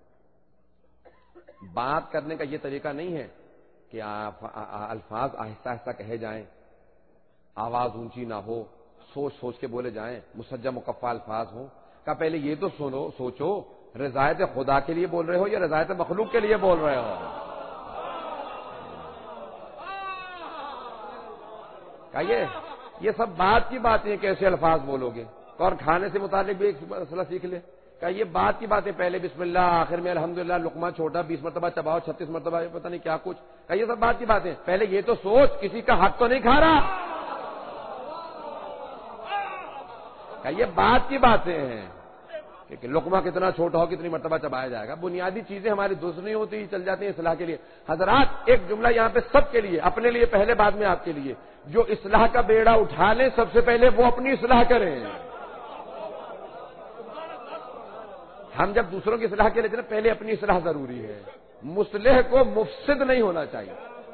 بات کرنے کا یہ طریقہ نہیں ہے کہ الفاظ آہستہ آہستہ کہے جائیں آواز اونچی نہ ہو سوچ سوچ کے بولے جائیں مسجع مکفہ الفاظ ہوں. کہ پہلے یہ تو سنو سوچو رضایت خدا کے لیے بول رہے ہو یا رضایت مخلوق کے لیے بول رہے ہو. کہیے یہ سب بات کی باتیں کیسے الفاظ بولو گے. اور کھانے سے متعلق بھی ایک مسئلہ سیکھ لے کہ یہ بات کی باتیں پہلے بسم اللہ آخر میں الحمدللہ لقمہ چھوٹا بیس مرتبہ چباؤ چھتیس مرتبہ پتہ نہیں کیا کچھ. کہ یہ سب بات کی باتیں پہلے یہ تو سوچ کسی کا حق تو نہیں کھا رہا. کہ یہ بات کی باتیں ہیں کہ لقمہ کتنا چھوٹا ہو کتنی مرتبہ چبایا جائے گا. بنیادی چیزیں ہماری دوست نہیں ہوتی چل جاتی ہیں اصلاح کے لیے. حضرات ایک جملہ یہاں پہ سب کے لیے اپنے لیے پہلے بعد میں آپ کے لیے جو اصلاح کا بیڑا اٹھا لیں سب سے پہلے وہ اپنی اصلاح کریں. ہم جب دوسروں کی اصلاح کے لیے چلیں پہلے اپنی اصلاح ضروری ہے. مصلح کو مفسد نہیں ہونا چاہیے.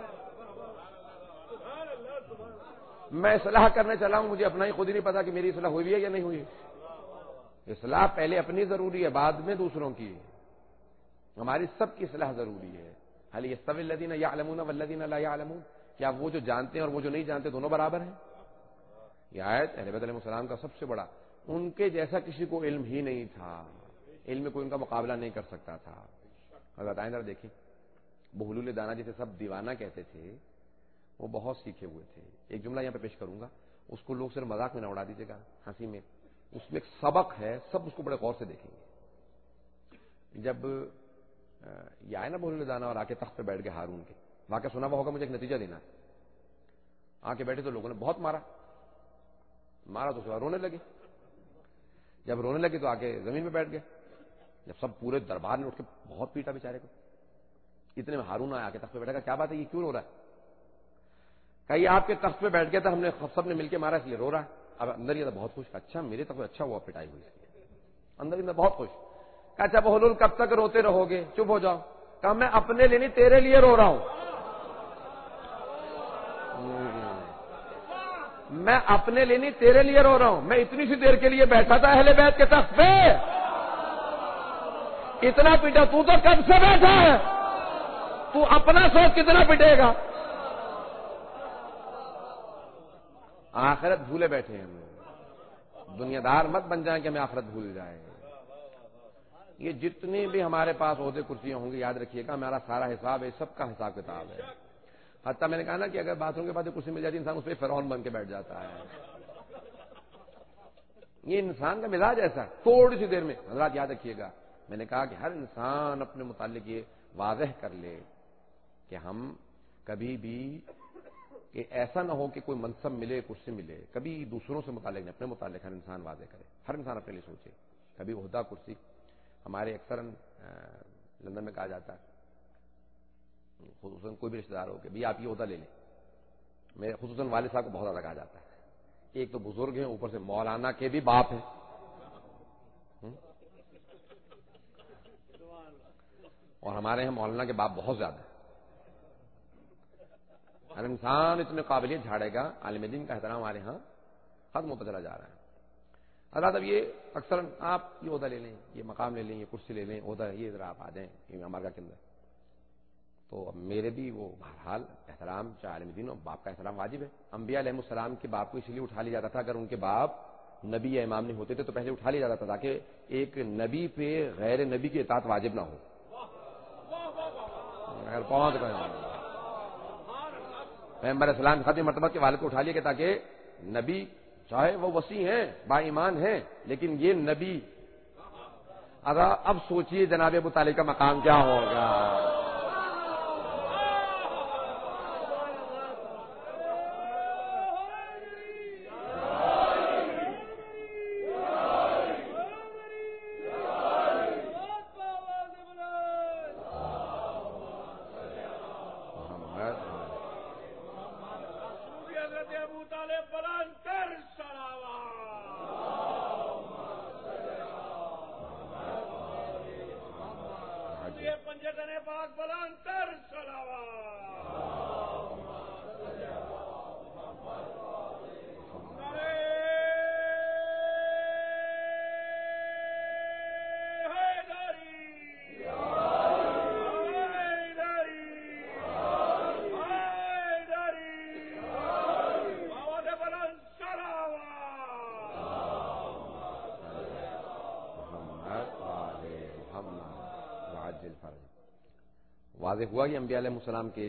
میں اصلاح کرنے چلا ہوں مجھے اپنا ہی خود ہی نہیں پتا کہ میری اصلاح ہوئی ہے یا نہیں ہوئی. اصلاح پہلے اپنی ضروری ہے بعد میں دوسروں کی. ہماری سب کی اصلاح ضروری ہے. هل يستوي الذين يعلمون والذين لا يعلمون کیا وہ جو جانتے ہیں اور وہ جو نہیں جانتے دونوں برابر ہیں. یہ آیت اہل بیت علیہ السلام کا سب سے بڑا ان کے جیسا کسی کو علم ہی نہیں تھا. علم میں کوئی ان کا مقابلہ نہیں کر سکتا تھا. حضرت آئندہ دیکھیں بہلول دانا جسے سب دیوانہ کہتے تھے وہ بہت سیکھے ہوئے تھے. ایک جملہ یہاں پہ پیش کروں گا اس کو لوگ صرف مذاق میں نہ اڑا دیجیے گا ہنسی میں. اس میں ایک سبق ہے سب اس کو بڑے غور سے دیکھیں گے. جب یہ آئے نا بہلول دانا اور آ کے تخت پہ بیٹھ گئے ہارون کے واقعہ سنا ہوا ہوگا مجھے ایک نتیجہ دینا ہے. آ کے بیٹھے تو لوگوں نے بہت مارا مارا تو اس کے بعد رونے لگے. جب رونے لگے تو آ کے زمین پہ بیٹھ گئے. جب سب پورے دربار نے اٹھ کے بہت پیٹا بیچارے کو. اتنے میں ہارون آیا کے تخت پہ بیٹھا گا کیا بات ہے یہ کیوں رو رہا ہے. کہ یہ آپ کے تخت پہ بیٹھ گیا تھا ہم نے سب نے مل کے مارا اس لیے رو رہا ہے. اب اندر یہ تھا بہت خوش. اچھا میرے تخت اچھا ہوا پٹائی ہوئی اس لیے اندر اندر بہت خوش. کہ اچھا بہلول کب تک روتے رہو گے چپ ہو جاؤ. کہا میں اپنے لیے نہیں تیرے لیے رو رہا ہوں. میں اپنے لیے نہیں تیرے لیے رو رہا ہوں. میں اتنی سی دیر کے لیے بیٹھا تھا اہل بیت کے تخت پہ اتنا پیٹا. تو تو کب سے بیٹھا ہے تو اپنا سوچ کتنا پٹے گا. آخرت بھولے بیٹھے ہیں ہم. دنیا دار مت بن جائیں کہ ہمیں آخرت بھول جائے. یہ جتنی بھی ہمارے پاس عہدے کرسیاں ہوں گی یاد رکھیے گا ہمارا سارا حساب ہے سب کا حساب کتاب ہے. حتیٰ میں نے کہا نا کہ اگر باتھ روم کے بعد کرسی مل جاتی انسان اس پہ فرعون بن کے بیٹھ جاتا ہے. یہ انسان کا مزاج ایسا ہے. تھوڑی سی دیر میں حضرات یاد رکھیے گا میں نے کہا کہ ہر انسان اپنے متعلق یہ واضح کر لے کہ ہم کبھی بھی کہ ایسا نہ ہو کہ کوئی منصب ملے کرسی ملے, کبھی دوسروں سے متعلق نہیں, اپنے متعلق ہر انسان واضح کرے, ہر انسان اپنے لیے سوچے. کبھی عہدہ کرسی, ہمارے اکثر لندن میں کہا جاتا ہے خصوصاً کوئی بھی رشتے دار ہو کہ بھائی آپ یہ عہدہ لے لیں. میرے خصوصاً والد صاحب کو بہت زیادہ کہا جاتا ہے, ایک تو بزرگ ہیں اوپر سے مولانا کے بھی باپ ہیں, اور ہمارے یہاں مولانا کے باپ بہت زیادہ ہیں. ہر انسان اتنے قابلیت جھاڑے گا, عالم دین کا احترام ہمارے ہاں ختم ہوتا چلا جا رہا ہے. حضرات اب یہ اکثر آپ یہ عہدہ لے لیں, یہ مقام لے لیں, یہ کرسی لے لیں, عہدہ یہ ذرا آپ آ جائیں امام کے اندر. تو میرے بھی وہ بہرحال احترام چاہے عالم دین اور باپ کا احترام واجب ہے. انبیاء علیہ السلام کے باپ کو اس لیے اٹھا لیا جاتا تھا, اگر ان کے باپ نبی یا امام نہیں ہوتے تھے تو پہلے اٹھا لیا جاتا تھا تاکہ ایک نبی پہ غیر نبی کی اطاعت واجب نہ ہو. اگر پہنچ گئے پیغمبر اسلام خاتم مرتبہ کے والد کو اٹھا لیا کہ تاکہ نبی چاہے وہ وسیع ہیں با ایمان ہیں لیکن یہ نبی. اب سوچئے جناب ابو طالب کا مقام کیا ہوگا. واضح ہوا کہ انبیاء علیہ السلام کے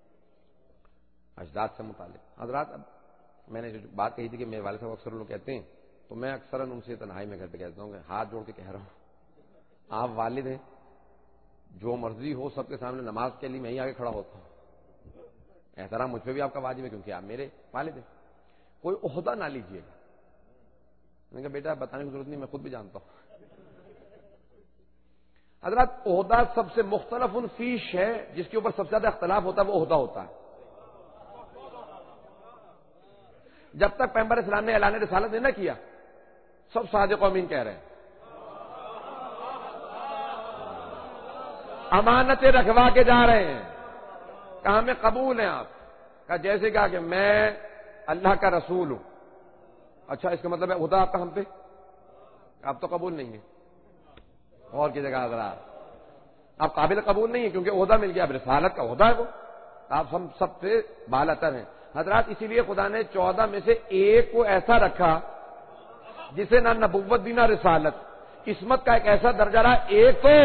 اجداد سے متعلق. حضرات اب میں نے جو بات کہی تھی کہ میرے والد صاحب اکثر لوگ کہتے ہیں تو میں اکثر ان سے تنہائی میں گھر پہ کہتا ہوں کہ ہاتھ جوڑ کے کہہ رہا ہوں آپ والد ہیں, جو مرضی ہو سب کے سامنے نماز کے لیے میں ہی آگے کھڑا ہوتا ہوں. احترام مجھ پہ بھی آپ کا واجب ہے کیونکہ آپ میرے والد ہیں. کوئی عہدہ نہ لیجیے گا. میں نے کہا بیٹا بتانے کی ضرورت نہیں, میں خود بھی جانتا ہوں. حضرات عہدہ سب سے مختلف ان فیش ہے جس کے اوپر سب سے زیادہ اختلاف ہوتا ہے, وہ عہدہ ہوتا ہے. جب تک پیغمبر اسلام نے اعلان رسالت نے نہ کیا سب صادق و امین کہہ رہے ہیں, امانتیں رکھوا کے جا رہے ہیں, کہا میں قبول ہیں آپ کہا جیسے کہا کہ میں اللہ کا رسول ہوں. اچھا اس کا مطلب ہے عہدہ آپ کا ہم پہ, آپ تو قبول نہیں ہے. اور کی جگہ حضرات آپ قابل قبول نہیں ہے کیونکہ عہدہ مل گیا, اب رسالت کا عہدہ ہے وہ, آپ ہم سب سے بالا تر ہیں. حضرات اسی لیے خدا نے چودہ میں سے ایک کو ایسا رکھا جسے نہ نبوت دی نہ رسالت, قسمت کا ایک ایسا درجہ رہا. ایک تو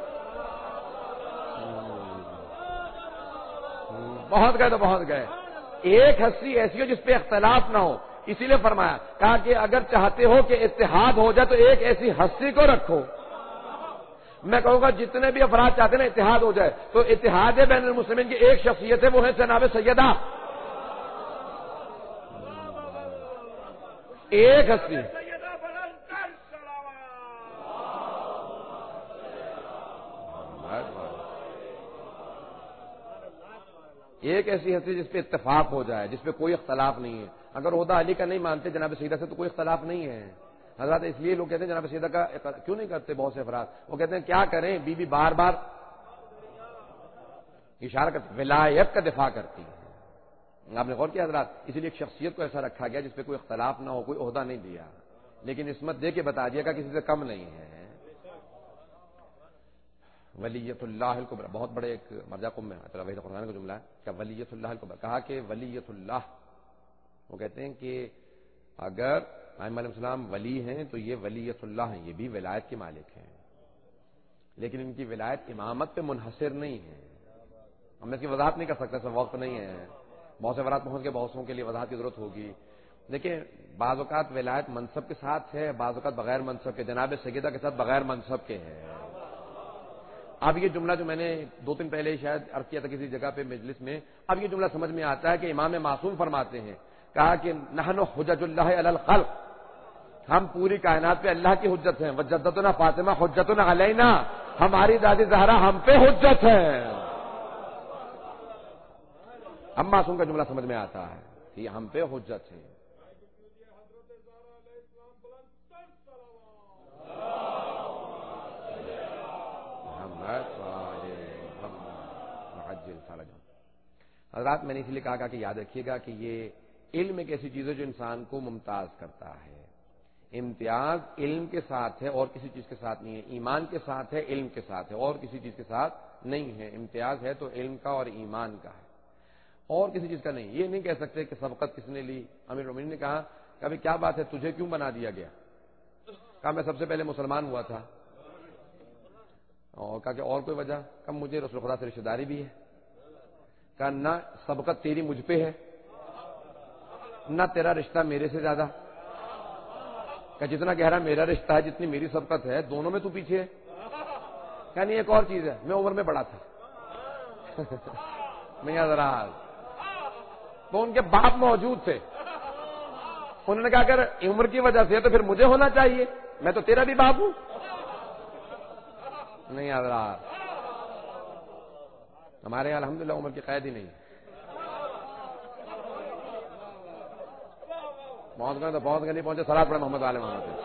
بہت گئے تو بہت گئے, ایک ہستی ایسی ہو جس پہ اختلاف نہ ہو. اسی لیے فرمایا کہا کہ اگر چاہتے ہو کہ اتحاد ہو جائے تو ایک ایسی ہستی کو رکھو. میں کہوں گا جتنے بھی افراد چاہتے ہیں نا اتحاد ہو جائے تو اتحاد بین المسلمین کی ایک شخصیت ہے, وہ ہے جناب سیدہ. ایک ہستی ایک ایسی ہستی جس پہ اتفاق ہو جائے, جس پہ کوئی اختلاف نہیں ہے. اگر عہدہ علی کا نہیں مانتے جناب سیدہ سے تو کوئی اختلاف نہیں ہے. حضرات اس لیے لوگ کہتے ہیں جناب سیدہ کا کیوں نہیں کرتے بہت سے افراد, وہ کہتے ہیں کیا کریں بی بی بار بار اشارہ کرتی, ولایت کا دفاع کرتی ہے. آپ نے غور کیا حضرات, اسی لیے ایک شخصیت کو ایسا رکھا گیا جس پہ کوئی اختلاف نہ ہو, کوئی عہدہ نہیں دیا لیکن عصمت دے کے بتا دیا کہ کسی سے کم نہیں ہے. ولیت اللہ الکبریٰ بہت بڑے ایک مرجع قم میں وحید قرآن کا جملہ ہے کہ ولیت اللہ الکبریٰ, کہا کہ ولیت اللہ, وہ کہتے ہیں کہ اگر ائمہ علیہ السلام ولی ہیں تو یہ ولیت اللہ ہیں, یہ بھی ولایت کے مالک ہیں لیکن ان کی ولایت امامت پہ منحصر نہیں ہے. ہم اس کی وضاحت نہیں کر سکتے, اس میں وقت نہیں ہے, بہت سے افراد پہنچ کے بہت سوں کے لیے وضاحت کی ضرورت ہوگی. دیکھیں بعض اوقات ولایت منصب کے ساتھ ہے، بعض اوقات بغیر منصب کے، جناب سیدہ کے ساتھ بغیر منصب کے ہے۔ اب یہ جملہ جو میں نے دو دن پہلے شاید عرض کیا تھا کسی جگہ پہ مجلس میں، اب یہ جملہ سمجھ میں آتا ہے کہ امام معصوم فرماتے ہیں، کہا کہ نحن حجج اللہ علی الخلق، ہم پوری کائنات پہ اللہ کی حجت ہیں، وجدتنا فاطمہ حجتنا علینا، ہماری دادی زہرا ہم پہ حجت ہے۔ اب معصوم کا جملہ سمجھ میں آتا ہے کہ ہم پہ حجت ہے۔ حضرات میں نے اس لیے کہا کہ یاد رکھیے گا کہ یہ علم ایک ایسی چیز ہے جو انسان کو ممتاز کرتا ہے۔ امتیاز علم کے ساتھ ہے اور کسی چیز کے ساتھ نہیں ہے، ایمان کے ساتھ ہے، علم کے ساتھ ہے اور کسی چیز کے ساتھ نہیں ہے۔ امتیاز ہے تو علم کا اور ایمان کا ہے اور کسی چیز کا نہیں۔ یہ نہیں کہہ سکتے کہ سبقت کس نے لی۔ امیر المومنین نے کہا کہ ابھی کیا بات ہے، تجھے کیوں بنا دیا گیا؟ کہا میں سب سے پہلے مسلمان ہوا تھا، اور کہا کہ اور کوئی وجہ؟ کہا مجھے رسول خدا سے رشتہ داری بھی ہے۔ کہا نہ سبقت تیری مجھ پہ ہے، نہ تیرا رشتہ میرے سے زیادہ، کہ جتنا گہرا میرا رشتہ ہے جتنی میری سبقت ہے دونوں میں تو پیچھے ہے۔ کہ نہیں ایک اور چیز ہے، میں عمر میں بڑا تھا۔ میں حضرات تو ان کے باپ موجود تھے، انہوں نے کہا اگر عمر کی وجہ سے تو پھر مجھے ہونا چاہیے، میں تو تیرا بھی باپ ہوں۔ نہیں حضرات ہمارے یہاں الحمدللہ عمر کی قید ہی نہیں، پہنچ گئے تو پہنچ گئے، نہیں پہنچے صلاۃ پڑھے محمد علیہ محمد پہ۔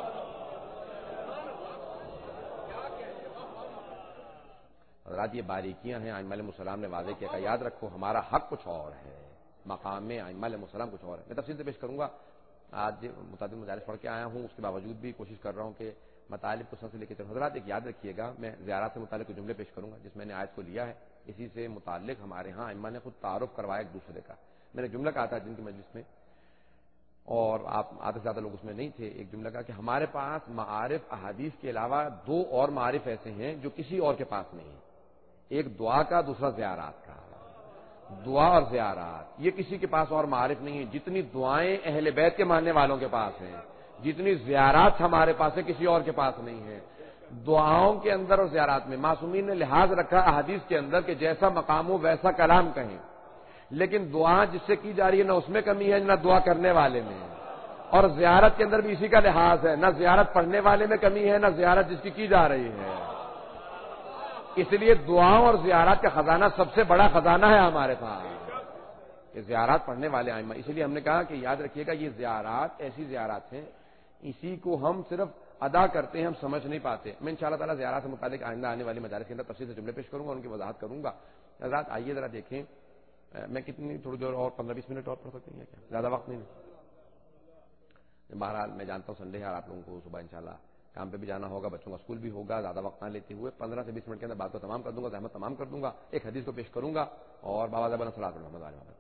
حضرات یہ باریکیاں ہیں، ائمہ علیہ السلام نے واضح کیا کہ یاد رکھو ہمارا حق کچھ اور ہے، مقام میں ائمہ علیہ السلام کچھ اور ہے۔ میں تفصیل سے پیش کروں گا، آج متعدد مجالس پڑھ کے آیا ہوں، اس کے باوجود بھی کوشش کر رہا ہوں کہ مطالب کو سب سے لے کے چلوں۔ حضرات ایک یاد رکھیے گا، میں زیارات سے متعلق جملے پیش کروں گا جس میں نے آیت کو لیا ہے، اسی سے متعلق ہمارے ہاں ائمہ نے خود تعارف کروایا ایک دوسرے کا۔ میں نے جملہ کہا تھا جن کی مجلس میں، اور آپ آدھے سے زیادہ لوگ اس میں نہیں تھے، ایک جملہ کہا کہ ہمارے پاس معارف احادیث کے علاوہ دو اور معارف ایسے ہیں جو کسی اور کے پاس نہیں ہیں، ایک دعا کا، دوسرا زیارات کا۔ دعا اور زیارات یہ کسی کے پاس اور معارف نہیں ہے، جتنی دعائیں اہل بیت کے ماننے والوں کے پاس ہیں، جتنی زیارات ہمارے پاس ہے کسی اور کے پاس نہیں ہے۔ دعاؤں کے اندر اور زیارات میں معصومین نے لحاظ رکھا احادیث کے اندر کہ جیسا مقام ہو ویسا کلام کہیں، لیکن دعا جس سے کی جا رہی ہے نہ اس میں کمی ہے نہ دعا کرنے والے میں، اور زیارت کے اندر بھی اسی کا لحاظ ہے، نہ زیارت پڑھنے والے میں کمی ہے نہ زیارت جس کی کی جا رہی ہے۔ اس لیے دعاؤں اور زیارات کا خزانہ سب سے بڑا خزانہ ہے ہمارے پاس، کہ زیارات پڑھنے والے ائمہ۔ اسی لیے ہم نے کہا کہ یاد رکھیے گا یہ زیارات ایسی زیارات ہیں، اسی کو ہم صرف ادا کرتے ہیں، ہم سمجھ نہیں پاتے۔ میں انشاءاللہ تعالی زیارات سے متعلق آئندہ آنے والی مجالس کے اندر تفصیل سے جملے پیش کروں گا، ان کی وضاحت کروں گا۔ حضرات آئیے ذرا دیکھیں، میں کتنی تھوڑی دیر اور پندرہ بیس منٹ اور پڑھ سکتے ہیں کیا؟ زیادہ وقت نہیں۔ بہرحال میں جانتا ہوں سنڈے ہے اور آپ لوگوں کو صبح انشاءاللہ کام پہ بھی جانا ہوگا، بچوں کا اسکول بھی ہوگا، زیادہ وقت نہ لیتے ہوئے پندرہ سے بیس منٹ کے اندر بات کو تمام کر دوں گا، زحمت تمام کر دوں گا، ایک حدیث کو پیش کروں گا اور بابا زبان صلاۃ محمد علیہ وسلم۔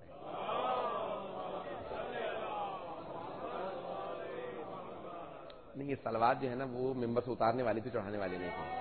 نہیں یہ صلوات جو ہے نا وہ ممبر سے اتارنے والی تھی، چڑھانے والی نہیں تھی۔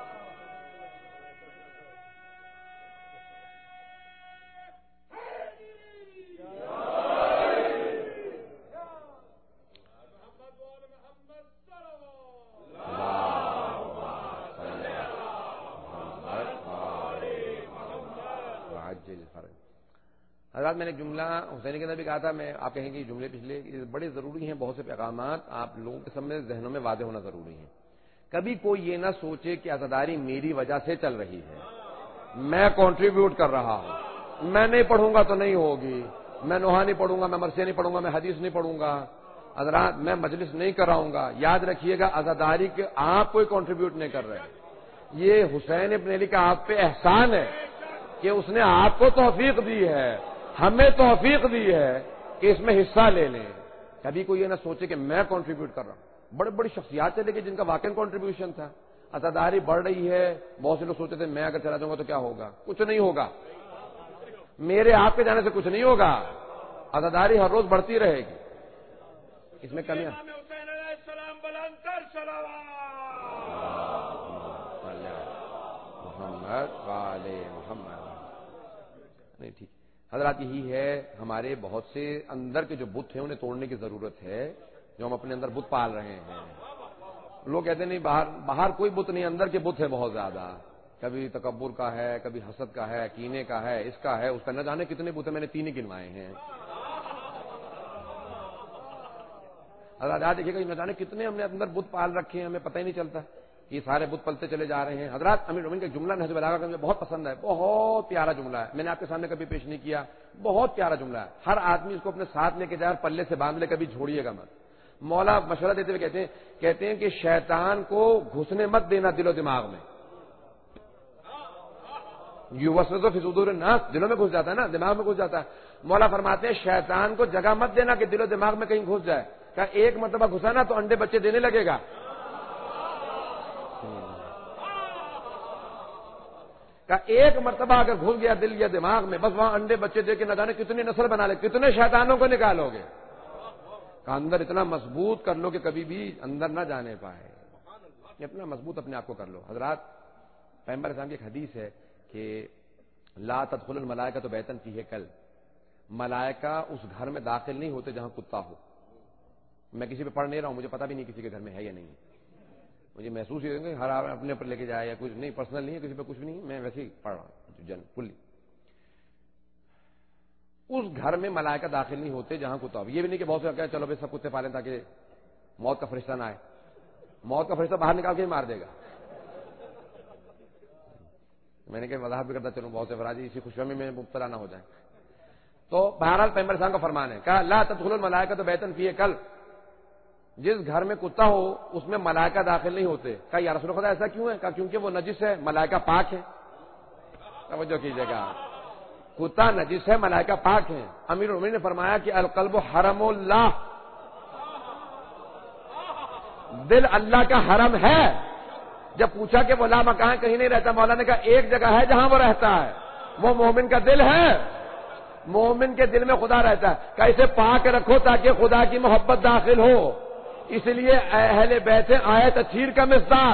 حضرات میں نے جملہ حسینی کے اندر بھی کہا تھا، میں آپ کہیں گے جملے پچھلے بڑے ضروری ہیں، بہت سے پیغامات آپ لوگوں کے سامنے ذہنوں میں واضح ہونا ضروری ہے۔ کبھی کوئی یہ نہ سوچے کہ عزاداری میری وجہ سے چل رہی ہے، میں کنٹریبیوٹ کر رہا ہوں، میں نہیں پڑھوں گا تو نہیں ہوگی، میں نوحہ نہیں پڑھوں گا، میں مرثیہ نہیں پڑھوں گا، میں حدیث نہیں پڑھوں گا، حضرات میں مجلس نہیں کراؤں گا۔ یاد رکھیے گا عزاداری کے آپ کوئی کنٹریبیوٹ نہیں کر رہے، یہ حسین ابن علی کا آپ پہ احسان ہے کہ اس نے آپ کو توفیق دی ہے، ہمیں توفیق دی ہے کہ اس میں حصہ لے لیں۔ کبھی کوئی یہ نہ سوچے کہ میں کنٹریبیوٹ کر رہا ہوں۔ بڑی بڑی شخصیات چلے گی جن کا واقعی کنٹریبیوشن تھا، عزاداری بڑھ رہی ہے، بہت سے لوگ سوچتے تھے میں اگر چلا جاؤں گا تو کیا ہوگا، کچھ نہیں ہوگا، میرے آپ کے جانے سے کچھ نہیں ہوگا، عزاداری ہر روز بڑھتی رہے گی، اس میں کمیاں محمد والے محمد نہیں ٹھیک۔ حضرات یہی ہے ہمارے بہت سے اندر کے جو بت ہیں انہیں توڑنے کی ضرورت ہے، جو ہم اپنے اندر بت پال رہے ہیں۔ لوگ کہتے ہیں نہیں باہر باہر کوئی بت نہیں، اندر کے بت ہے بہت زیادہ، کبھی تکبر کا ہے، کبھی حسد کا ہے، کینے کا ہے، اس کا ہے اس کا، نہ جانے کتنے بت ہیں، میں نے تین ہی گنوائے ہیں۔ حضرات آج دیکھیے گا نہ جانے کتنے ہم نے اندر بت پال رکھے ہیں، ہمیں پتہ ہی نہیں چلتا، یہ سارے بت پلتے چلے جا رہے ہیں۔ حضرات امیر المومنین کا جملہ نہج البلاغہ کا مجھے بہت پسند ہے، بہت پیارا جملہ ہے، میں نے آپ کے سامنے کبھی پیش نہیں کیا، بہت پیارا جملہ ہے، ہر آدمی اس کو اپنے ساتھ لے کے جائے، پلے سے باندھ لے، کبھی چھوڑیے گا مت۔ مولا مشورہ دیتے ہوئے کہتے ہیں کہتے ہیں کہ شیطان کو گھسنے مت دینا دل و دماغ میں، یوسوس فی صدور الناس، دلوں میں گھس جاتا ہے نا، دماغ میں گھس جاتا ہے۔ مولا فرماتے ہیں شیطان کو جگہ مت دینا کہ دل و دماغ میں کہیں گھس جائے، کہ ایک مرتبہ گھسا نا تو انڈے بچے دینے لگے گا، کہ ایک مرتبہ اگر گھس گیا دل یا دماغ میں بس وہاں انڈے بچے دے کے نہ جانے کتنی نسل بنا لے، کتنے شیطانوں کو نکالو گے، کہ اندر اتنا مضبوط کر لو کہ کبھی بھی اندر نہ جانے پائے، اتنا مضبوط اپنے آپ کو کر لو۔ حضرات پیغمبر اسلام کی ایک حدیث ہے کہ لا تدخل الملائکۃ بیتا فیہ کلب، ملائکہ اس گھر میں داخل نہیں ہوتے جہاں کتا ہو۔ میں کسی پہ پڑھ نہیں رہا ہوں، مجھے پتہ بھی نہیں کسی کے گھر میں ہے یا نہیں، مجھے محسوس ہی کہ ہر اپنے پر لے کے جائے یا کچھ نہیں، پرسنل نہیں ہے، کسی پہ کچھ بھی نہیں، میں ویسے ہی پڑھ رہا ہوں جن کلی۔ اس گھر میں ملائکہ داخل نہیں ہوتے جہاں کتا ہو۔ یہ بھی نہیں کہ بہت سے کہا چلو بھائی سب کتے پالیں تاکہ موت کا فرشتہ نہ آئے، موت کا فرشتہ باہر نکال کے ہی مار دے گا۔ میں نے کہا وضاحت بھی کرتا چلوں، بہت سے افراد اسی خوشفہمی میں مبتلا نہ ہو جائیں۔ تو بہرحال پیغمبر صاحب کا فرمان ہے، کہا لا تدخل الملائکۃ بیتا فیہ کلب، جس گھر میں کتا ہو اس میں ملائکہ داخل نہیں ہوتے۔ کہا یا رسول خدا ایسا کیوں ہے؟ کہا کیونکہ وہ نجس ہے، ملائکہ پاک ہے۔ توجہ کیجیے گا، کتا نجس ہے، ملائکہ پاک ہیں۔ امیر المومنین نے فرمایا کہ القلب حرم اللہ، دل اللہ کا حرم ہے۔ جب پوچھا کہ وہ لا مکان کہیں نہیں رہتا، مولا نے کہا ایک جگہ ہے جہاں وہ رہتا ہے، وہ مومن کا دل ہے، مومن کے دل میں خدا رہتا ہے۔ کہ اسے پاک رکھو تاکہ خدا کی محبت داخل ہو، اس لیے اہل بیت آیت تطہیر کا مصداق،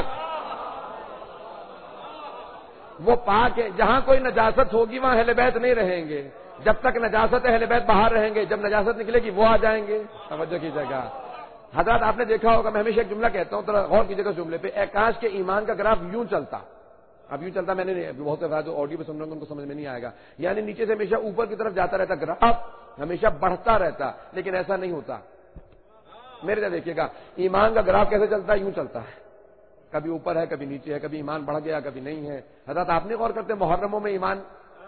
وہ پاک ہے۔ جہاں کوئی نجاست ہوگی وہاں اہل بیت نہیں رہیں گے، جب تک نجاست اہل بیت باہر رہیں گے، جب نجاست نکلے گی وہ آ جائیں گے۔ توجہ کیجیے گا حضرات، آپ نے دیکھا ہوگا، میں ہمیشہ ایک جملہ کہتا ہوں، ذرا غور کیجیے گا اس جملے پہ، اے کاش کے ایمان کا گراف یوں چلتا، اب یوں چلتا، میں نے بہت سے افراد آڈیو پہ سن رہے ہیں ان کو سمجھ میں نہیں آئے گا، یعنی نیچے سے ہمیشہ اوپر کی طرف جاتا رہتا، گراف ہمیشہ بڑھتا رہتا، لیکن ایسا نہیں ہوتا۔ میرے سے دیکھیے گا ایمان کا گراف کیسے چلتا ہے، یوں چلتا ہے، کبھی اوپر ہے کبھی نیچے ہے، کبھی ایمان بڑھ گیا کبھی نہیں ہے۔ حضرات آپ نہیں غور کرتے محرموں میں ایمان،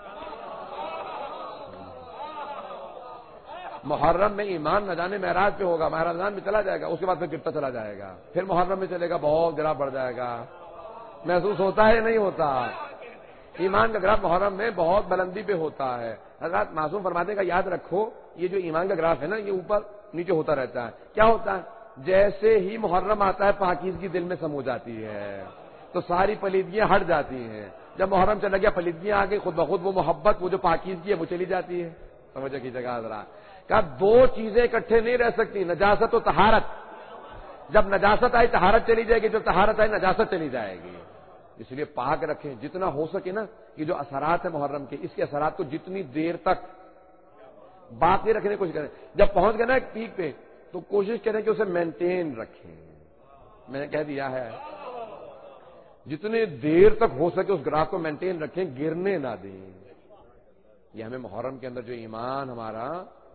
محرم میں ایمان نہ جانے معراج پہ ہوگا، ماہ رمضان میں چلا جائے گا، اس کے بعد پھر گرتا چلا جائے گا، پھر محرم میں چلے گا بہت گراف بڑھ جائے گا۔ محسوس ہوتا ہے نہیں ہوتا؟ ایمان کا گراف محرم میں بہت بلندی پہ ہوتا ہے۔ حضرات معصوم فرماتے ہیں کہ یاد رکھو یہ جو ایمان کا گراف ہے نا، یہ اوپر نیچے ہوتا رہتا ہے۔ کیا ہوتا ہے؟ جیسے ہی محرم آتا ہے پاکیزگی دل میں سمو جاتی ہے، تو ساری پلیدگیاں ہٹ جاتی ہیں۔ جب محرم چلا گیا پلیدگیاں آ گئی، خود بخود وہ محبت، وہ جو پاکیزگی ہے وہ چلی جاتی ہے۔ سمجھے کی جگہ حضرات کہ دو چیزیں اکٹھے نہیں رہ سکتی، نجاست و طہارت۔ جب نجاست آئی طہارت چلی جائے گی، جب طہارت آئی نجاست چلی جائے گی۔ اس لیے پاک رکھیں جتنا ہو سکے نا، یہ جو اثرات ہیں محرم کے، اس کے اثرات کو جتنی دیر تک باقی رکھنے کی کوشش کریں۔ جب پہنچ گئے نا ایک پیک پہ تو کوشش کریں کہ اسے مینٹین رکھیں۔ میں نے کہہ دیا ہے جتنی دیر تک ہو سکے اس گراف کو مینٹین رکھیں، گرنے نہ دیں۔ یہ ہمیں محرم کے اندر جو ایمان ہمارا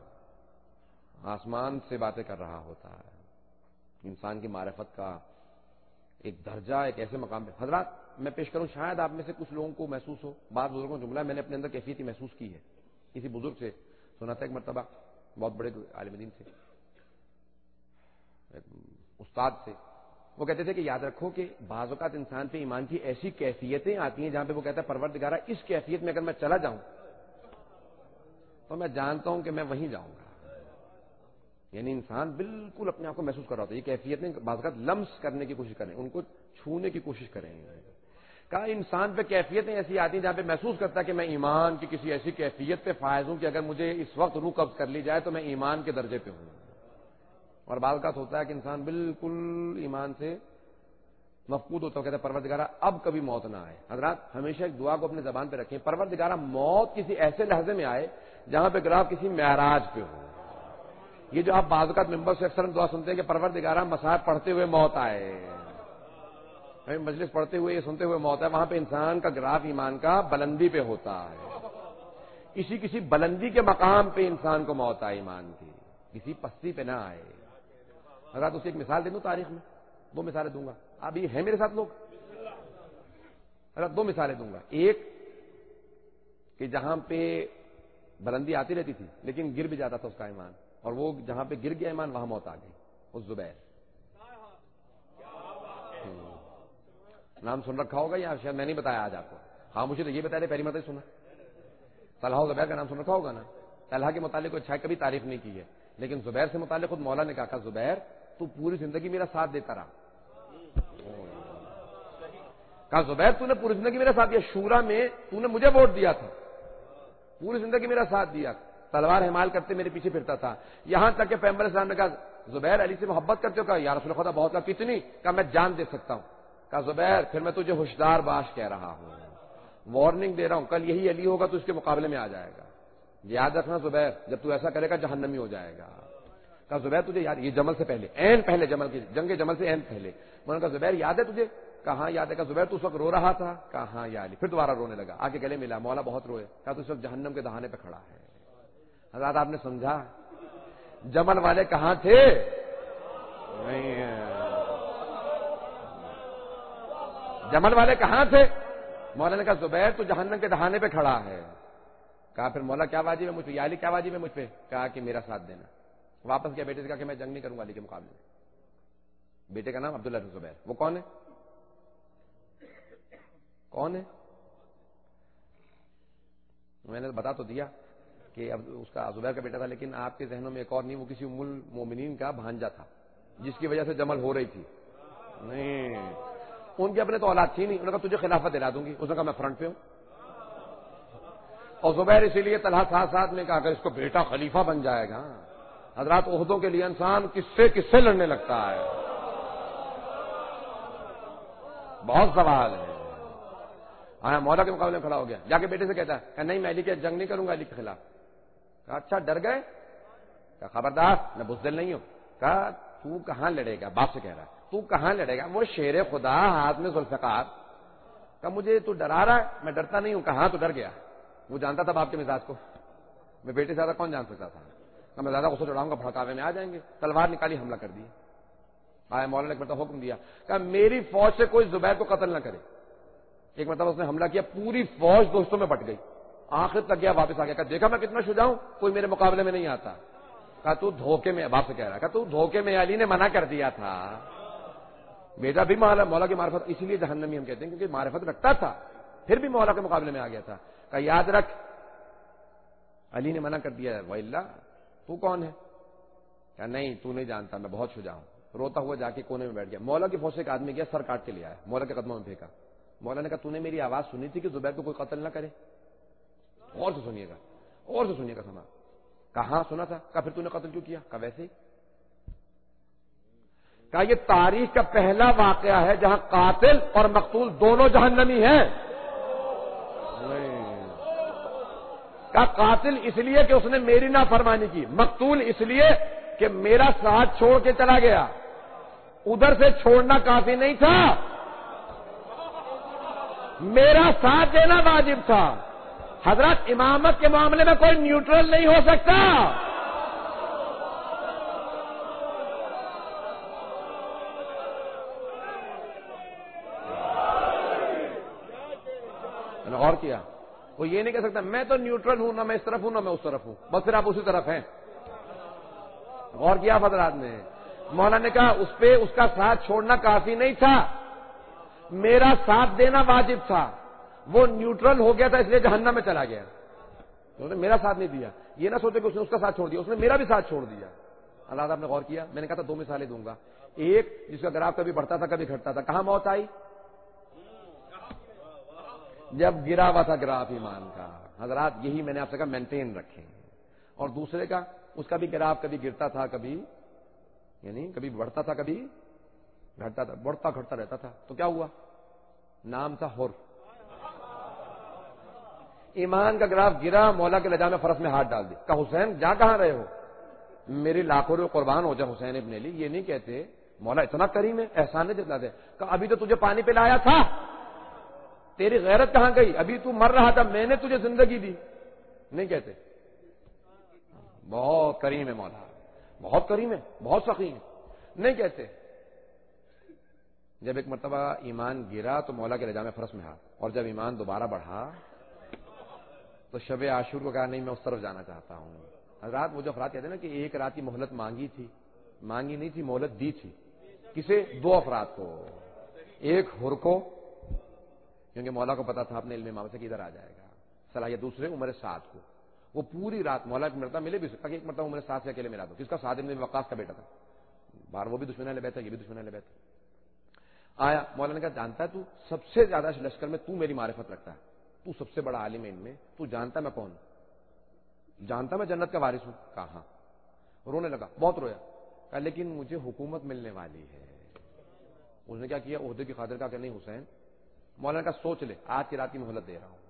آسمان سے باتیں کر رہا ہوتا ہے، انسان کی معرفت کا ایک درجہ ایک ایسے مقام پہ۔ حضرات میں پیش کروں، شاید آپ میں سے کچھ لوگوں کو محسوس ہو، بعض بزرگوں کا جملہ میں نے اپنے اندر کیفیتی محسوس کی ہے، کسی بزرگ سے سنا تھا ایک مرتبہ، بہت بڑے عالم دین سے، استاد سے، وہ کہتے تھے کہ یاد رکھو کہ بعض اوقات انسان پہ ایمان کی ایسی کیفیتیں آتی ہیں جہاں پہ وہ کہتا ہے پروردگارہ اس کیفیت میں اگر میں چلا جاؤں تو میں جانتا ہوں کہ میں وہیں جاؤں گا۔ یعنی انسان بالکل اپنے آپ کو محسوس کر رہا ہوتا ہے، یہ کیفیتیں بعض اوقات لمس کرنے کی کوشش کریں، ان کو چھونے کی کوشش کریں۔ کہا انسان پہ کیفیتیں ایسی آتی ہیں جہاں پہ محسوس کرتا ہے کہ میں ایمان کی کسی ایسی کیفیت پہ فائز ہوں کہ اگر مجھے اس وقت روح قبض کر لی جائے تو میں ایمان کے درجے پہ ہوں۔ اور بعض اوقات ہوتا ہے کہ انسان بالکل ایمان سے مفقود ہوتا ہے، کہتا ہے پروردگارہ اب کبھی موت نہ آئے۔ حضرات ہمیشہ ایک دعا کو اپنے زبان پہ رکھیں، پروردگارہ موت کسی ایسے لحظے میں آئے جہاں پہ گراف کسی معراج پہ ہو. یہ جو آپ بعض اوقات ممبر سے اکثر دعا سنتے ہیں کہ پروردگارہ مصاحب پڑھتے ہوئے موت آئے، مجلس پڑھتے ہوئے یہ سنتے ہوئے موت ہے، وہاں پہ انسان کا گراف ایمان کا بلندی پہ ہوتا ہے. کسی کسی بلندی کے مقام پہ انسان کو موت آئے ایمان کی، کسی پستی پہ نہ آئے. حضرات اسے ایک مثال دے دوں تاریخ میں، دو مثالیں دوں گا. اب یہ ہے میرے ساتھ لوگ؟ حضرات دو مثالیں دوں گا. ایک کہ جہاں پہ بلندی آتی رہتی تھی لیکن گر بھی جاتا تھا اس کا ایمان، اور وہ جہاں پہ گر گیا ایمان وہاں موت آ گئی. اس زبیر نام سن رکھا ہوگا یا شاید میں نہیں بتایا آج آپ کو. ہاں مجھے تو یہ بتایا پہلی مرتبہ سنا. طلحہ زبیر کا نام سن رکھا ہوگا نا. طلحہ کے متعلق کوئی اچھا کبھی تعریف نہیں کی ہے، لیکن زبیر سے متعلق خود مولا نے کہا زبیر تو پوری زندگی میرا ساتھ دیتا رہا. کہا زبیر تو نے پوری زندگی میرا ساتھ دیا، شورا میں تو نے مجھے ووٹ دیا تھا، پوری زندگی میرا ساتھ دیا، تلوار ہمال کرتے میرے پیچھے پھرتا تھا. یہاں تک کہ پیغمبر اسلام نے کہا زبیر علی سے محبت کرتے ہو؟ کہا یا رسول خدا بہت. کہا کتنی؟ کہا میں جان دے سکتا ہوں. کہا زبیر پھر میں تجھے ہوشیار باش کہہ رہا ہوں، وارننگ دے رہا ہوں، کل یہی علی ہوگا تو اس کے مقابلے میں آ جائے گا. یاد رکھنا زبیر جب تو ایسا کرے گا جہنمی ہو جائے گا. کہا زبیر تجھے یاد، یہ جمل سے پہلے، این پہلے جمل کی جنگ جمل سے این پہلے. میں نے کہا زبیر یاد ہے تجھے؟ کہاں یاد ہے. کہا زبیر تو اس وقت رو رہا تھا؟ کہا ہاں یا علی. پھر دوبارہ رونے لگا، آگے گلے ملا، مولا بہت روئے. کہا تو اس وقت جہنم کے دہانے پہ کھڑا ہے. حضرات آپ نے سمجھا جمل والے کہاں تھے؟ جمل والے کہاں تھے؟ مولا نے کہا زبیر تو جہنم کے دہانے پہ کھڑا ہے. کہا پھر مولا کیا واجب ہے مجھ پہ؟ یا علی کیا واجب ہے مجھ پہ؟ کہا کہ میرا ساتھ دینا. واپس گیا بیٹے سے کہا کہ میں جنگ نہیں کروں گا علی کے مقابلے میں. بیٹے کا نام عبداللہ بن زبیر. وہ کون ہے؟ کون ہے؟ میں نے بتا تو دیا کہ اب اس کا زبیر کا بیٹا تھا، لیکن آپ کے ذہنوں میں ایک اور نہیں، وہ کسی ام المومنین کا بھانجا تھا جس کی وجہ سے جمل ہو رہی تھی. نہیں ان کے اپنے تو اولاد تھی نہیں. انہوں نے کہا تجھے خلافت دلا دوں گی. اس نے کہا میں فرنٹ پہ ہوں. اور زبیر اسی لیے طلحہ ساتھ ساتھ میں کہا کہ اس کو بیٹا خلیفہ بن جائے گا. حضرات عہدوں کے لیے انسان کس سے کس سے لڑنے لگتا ہے، بہت سوال ہے. آیا مولا کے مقابلے میں کھڑا ہو گیا، جا کے بیٹے سے کہتا ہے کہ نہیں میں علی کے جنگ نہیں کروں گا علی کے خلاف. کہا اچھا ڈر گئے؟ کہا خبردار میں بزدل نہیں ہوں. کہا تو کہاں لڑے گا؟ باپ سے کہہ رہا ہے تو کہاں لڑے گا؟ وہ شیر خدا ہاتھ میں ذوالفقار. کہا مجھے تو ڈرا رہا ہے؟ میں ڈرتا نہیں ہوں. کہاں تو ڈر گیا. وہ جانتا تھا باپ کے مزاج کو، میں بیٹے سے زیادہ کون جان سکتا تھا. میں زیادہ غصہ چڑھاؤں گا بھڑکاوے میں آ جائیں گے. تلوار نکالی، حملہ کر دیا. آیا مولا نے ایک مرتبہ حکم دیا کہ میری فوج سے کوئی زبیر کو قتل نہ کرے. ایک مرتبہ اس نے حملہ کیا، پوری فوج دوستوں میں بٹ گئی. آخر تک گیا، واپس آ گیا. کہا دیکھا میں کتنا شجاع ہوں، کوئی میرے مقابلے میں نہیں آتا. کہا تو دھوکے میں، باپ سے کہہ رہا ہے، کہا تو دھوکے میں علی نے منع کر دیا تھا. بیٹا بھی مولا کی معرفت، اسی لیے جہنمی ہم کہتے ہیں کیونکہ معرفت رکھتا تھا پھر بھی مولا کے مقابلے میں آ گیا تھا. کہا یاد رکھ علی نے منع کر دیا ہے. وَإِلَّا تو کون ہے؟ کہا نہیں تو نہیں جانتا، میں بہت شجاع ہوں. روتا ہوا جا کے کونے میں بیٹھ گیا. مولا کی فوج سے ایک آدمی گیا، سر کاٹ کے لے آیا، مولا کے قدموں میں پھینکا. مولا نے کہا تو نے میری آواز سنی تھی کہ زبیر کو کوئی قتل نہ کرے؟ اور سے سنیے گا، اور سے سنیے گا. سنا؟ کہاں سنا تھا. کہا پھر تو نے قتل کیوں کیا؟ کہا ویسے ہی. کہا یہ تاریخ کا پہلا واقعہ ہے جہاں قاتل اور مقتول دونوں جہنمی ہیں. کہا قاتل اس لیے کہ اس نے میری نافرمانی کی، مقتول اس لیے کہ میرا ساتھ چھوڑ کے چلا گیا. ادھر سے چھوڑنا کافی نہیں تھا، میرا ساتھ دینا واجب تھا. حضرت امامت کے معاملے میں کوئی نیوٹرل نہیں ہو سکتا. میں نے غور کیا، وہ یہ نہیں کہہ سکتا میں تو نیوٹرل ہوں، نہ میں اس طرف ہوں نہ میں اس طرف ہوں، بس پھر آپ اسی طرف ہیں. غور کیا حضرات نے. مولا نے کہا اس پہ اس کا ساتھ چھوڑنا کافی نہیں تھا، میرا ساتھ دینا واجب تھا. وہ نیوٹرل ہو گیا تھا اس لیے جہنم میں چلا گیا. اس نے میرا ساتھ نہیں دیا. یہ نہ سوچے کہ اس نے اس کا ساتھ چھوڑ دیا، اس نے میرا بھی ساتھ چھوڑ دیا. اللہ آپ نے غور کیا. میں نے کہا تھا دو مثالیں دوں گا. ایک جس کا گراف کبھی بڑھتا تھا کبھی گھٹتا تھا. کہاں موت آئی؟ جب گرا ہوا تھا گراف ایمان کا. حضرات یہی میں نے آپ سے کہا مینٹین رکھیں. اور دوسرے کا اس کا بھی گراف کبھی گرتا تھا کبھی، یعنی کبھی بڑھتا تھا کبھی گھٹتا تھا، بڑھتا گھٹتا رہتا تھا. تو کیا ہوا؟ نام تھا حر. ایمان کا گراف گرا، مولا کے لجام فرس میں ہاتھ ڈال دی، کہا حسین جا کہاں رہے ہو، میری لاکھوں روپے قربان ہو جائے حسین ابن علی۔ یہ نہیں کہتے مولا اتنا کریم ہے، احسان نہیں جتلاتے، کہا ابھی تو تجھے پانی پلایا تھا، تیری غیرت کہاں گئی، ابھی تو مر رہا تھا، میں نے تجھے زندگی دی۔ نہیں کہتے، بہت کریم ہے مولا، بہت کریم ہے، بہت سخی ہے۔ نہیں کہتے۔ جب ایک مرتبہ ایمان گرا تو مولا کے لجام فرس میں ہاتھ، اور جب ایمان دوبارہ بڑھا تو شب عاشور کو کہا نہیں میں اس طرف جانا چاہتا ہوں۔ حضرات وہ جو افراد کہتے ہیں نا کہ ایک رات کی مہلت مانگی تھی، مانگی نہیں تھی، مہلت دی تھی، کسے؟ دو افراد کو، ایک حر کو کیونکہ مولا کو پتا تھا اپنے علم امام سے کہ ادھر آ جائے گا صلاحیت، دوسرے عمر سعد کو، وہ پوری رات مولا کی مرتبہ ملے بھی سکتا کہ ایک مرتبہ عمر سعد سے اکیلے ملا دو، کس کا؟ سعد بن وقاص کا بیٹا تھا، باہر وہ بھی دشمن اہل بیت ہے، یہ بھی دشمن اہل بیت ہے۔ آیا مولا نے کہا جانتا ہے تو سب سے زیادہ لشکر میں تو میری معرفت رکھتا ہے، تو سب سے بڑا عالم ہے ان میں، تو جانتا میں کون ہوں، جانتا میں جنت کا وارث ہوں؟ کہا ہاں۔ رونے لگا، بہت رویا، کہا لیکن مجھے حکومت ملنے والی ہے۔ اس نے کیا کیا؟ عہدے کی خاطر کہا کہ نہیں حسین، مولانا کا سوچ لے، آج کی رات کی مہلت دے رہا ہوں۔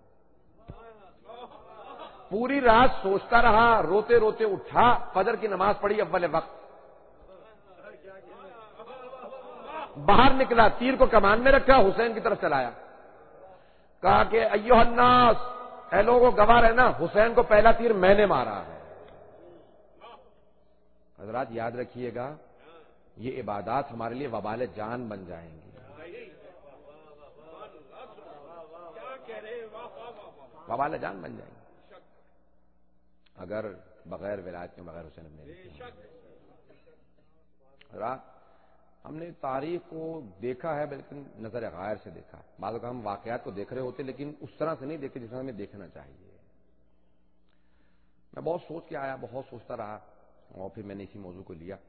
پوری رات سوچتا رہا، روتے روتے اٹھا، فجر کی نماز پڑھی اول وقت، باہر نکلا، تیر کو کمان میں رکھا، حسین کی طرف چلایا، کہا کہ ایھا الناس، اے لوگوں گواہ رہنا، حسین کو پہلا تیر میں نے مارا ہے۔ حضرات یاد رکھیے گا، یہ عبادات ہمارے لیے وبال جان بن جائیں گی، وبال جان بن جائیں گی اگر بغیر ولایت کے، بغیر حسین ابن علی کے۔ حضرات ہم نے تاریخ کو دیکھا ہے لیکن نظر غائر سے دیکھا ہے، بعض اوقات ہم واقعات کو دیکھ رہے ہوتے لیکن اس طرح سے نہیں دیکھتے جس طرح ہمیں دیکھنا چاہیے۔ میں بہت سوچ کے آیا، بہت سوچتا رہا، اور پھر میں نے اسی موضوع کو لیا۔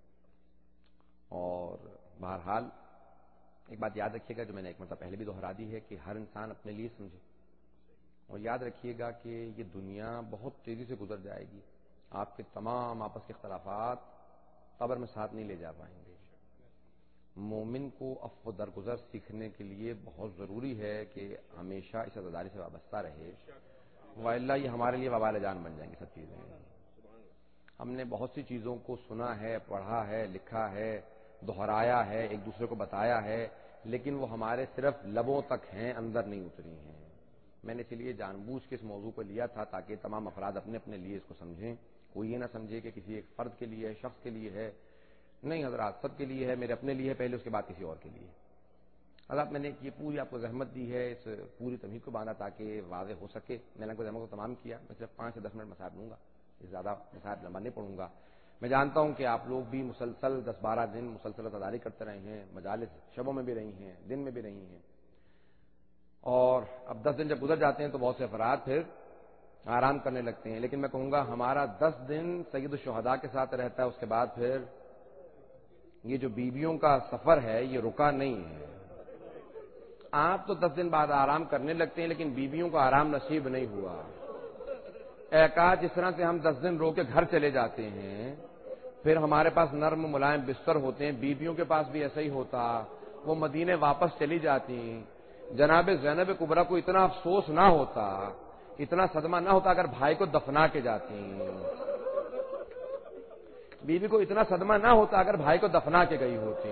اور بہرحال ایک بات یاد رکھیے گا جو میں نے ایک مرتبہ پہلے بھی دہرا دی ہے کہ ہر انسان اپنے لیے سمجھے، اور یاد رکھیے گا کہ یہ دنیا بہت تیزی سے گزر جائے گی، آپ کے تمام آپس کے اختلافات قبر میں ساتھ نہیں لے جا پائیں گے۔ مومن کو عفو درگزر سیکھنے کے لیے بہت ضروری ہے کہ ہمیشہ اس عزاداری سے وابستہ رہے، وإلا یہ ہمارے لیے وبال جان بن جائیں گی سب چیزیں۔ ہم نے بہت سی چیزوں کو سنا ہے، پڑھا ہے، لکھا ہے، دہرایا ہے، ایک دوسرے کو بتایا ہے، لیکن وہ ہمارے صرف لبوں تک ہیں، اندر نہیں اتری ہیں۔ میں نے اس لیے جان بوجھ کے اس موضوع کو لیا تھا تاکہ تمام افراد اپنے اپنے لیے اس کو سمجھیں، کوئی یہ نہ سمجھے کہ کسی ایک فرد کے لیے ہے، شخص کے لیے ہے، نہیں حضرات سب کے لیے ہے، میرے اپنے لیے ہے پہلے، اس کے بعد کسی اور کے لیے۔ حضرات میں نے یہ پوری آپ کو زحمت دی ہے، اس پوری تمہید کو باندھا تاکہ واضح ہو سکے، میں نے آپ کو زحمت کو تمام کیا، میں صرف پانچ سے دس منٹ مسائل لوں گا، اس زیادہ مسائل لمبا نہیں پڑھوں گا۔ میں جانتا ہوں کہ آپ لوگ بھی مسلسل دس بارہ دن مسلسل عزاداری کرتے رہے ہیں، مجالس شبوں میں بھی رہی ہیں، دن میں بھی رہی ہیں، اور اب دس دن جب گزر جاتے ہیں تو بہت سے افراد پھر آرام کرنے لگتے ہیں، لیکن میں کہوں گا ہمارا دس دن سید الشہداء کے ساتھ رہتا ہے، اس کے بعد پھر یہ جو بیویوں کا سفر ہے یہ رکا نہیں ہے۔ آپ تو دس دن بعد آرام کرنے لگتے ہیں لیکن بیویوں کو آرام نصیب نہیں ہوا۔ ایکا جس طرح سے ہم دس دن رو کے گھر چلے جاتے ہیں، پھر ہمارے پاس نرم ملائم بستر ہوتے ہیں، بیویوں کے پاس بھی ایسا ہی ہوتا، وہ مدینے واپس چلی جاتی۔ جناب زینب کبریٰ کو اتنا افسوس نہ ہوتا، اتنا صدمہ نہ ہوتا اگر بھائی کو دفنا کے جاتی، بیوی کو اتنا صدمہ نہ ہوتا اگر بھائی کو دفنا کے گئی ہوتی،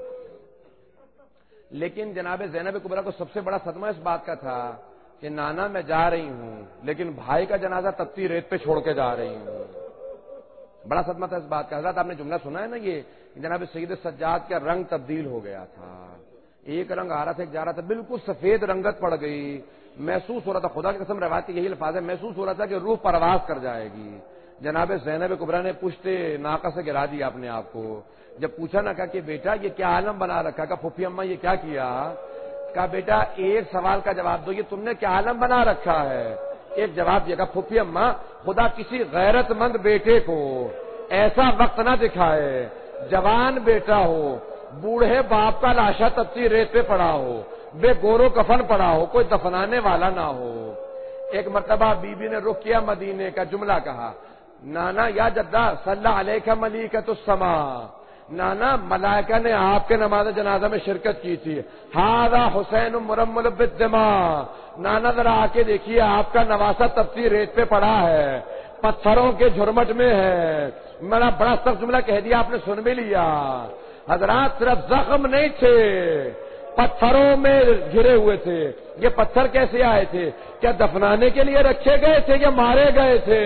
لیکن جناب زینب کبریٰ کو سب سے بڑا صدمہ اس بات کا تھا کہ نانا میں جا رہی ہوں لیکن بھائی کا جنازہ تپتی ریت پہ چھوڑ کے جا رہی ہوں۔ بڑا صدمہ تھا اس بات کا۔ حضرات آپ نے جملہ سنا ہے نا یہ جناب سید سجاد کا رنگ تبدیل ہو گیا تھا، ایک رنگ آ رہا تھا ایک جا رہا تھا، بالکل سفید رنگت پڑ گئی، محسوس ہو رہا تھا، خدا کی قسم روایت کے یہی الفاظ ہے، محسوس ہو رہا تھا کہ روح پرواز کر جائے گی۔ جناب زینب کبریٰ نے پشتے ناقہ سے گرا دیا اپنے آپ کو، جب پوچھا نہ کہا کہ بیٹا یہ کیا عالم بنا رکھا، کہا پھوپھی اماں یہ کیا کیا، کہا بیٹا ایک سوال کا جواب دو، یہ تم نے کیا عالم بنا رکھا ہے؟ ایک جواب دیا، کہا پھوپھی اماں خدا کسی غیرت مند بیٹے کو ایسا وقت نہ دکھائے، جوان بیٹا ہو، بوڑھے باپ کا لاشا تپتی ریت پہ پڑا ہو، بے گورو کفن پڑا ہو، کوئی دفنانے والا نہ ہو۔ ایک مرتبہ بی بی نے رخ کیا مدینے کا، جملہ کہا، نانا یا جدہ صلی علیکہ ملیکۃ السماء، نانا ملائکہ نے آپ کے نماز جنازہ میں شرکت کی تھی. ھذا حسین مرمل بالدماء. نانا ذرا آ کے دیکھیے آپ کا نواسہ تپتی ریت پہ پڑا ہے, پتھروں کے جھرمٹ میں ہے. میرا بڑا سخت جملہ کہہ دیا, آپ نے سن بھی لیا. حضرات صرف زخم نہیں تھے, پتھروں میں گھرے ہوئے تھے. یہ پتھر کیسے آئے تھے؟ کیا دفنانے کے لیے رکھے گئے تھے یا مارے گئے تھے؟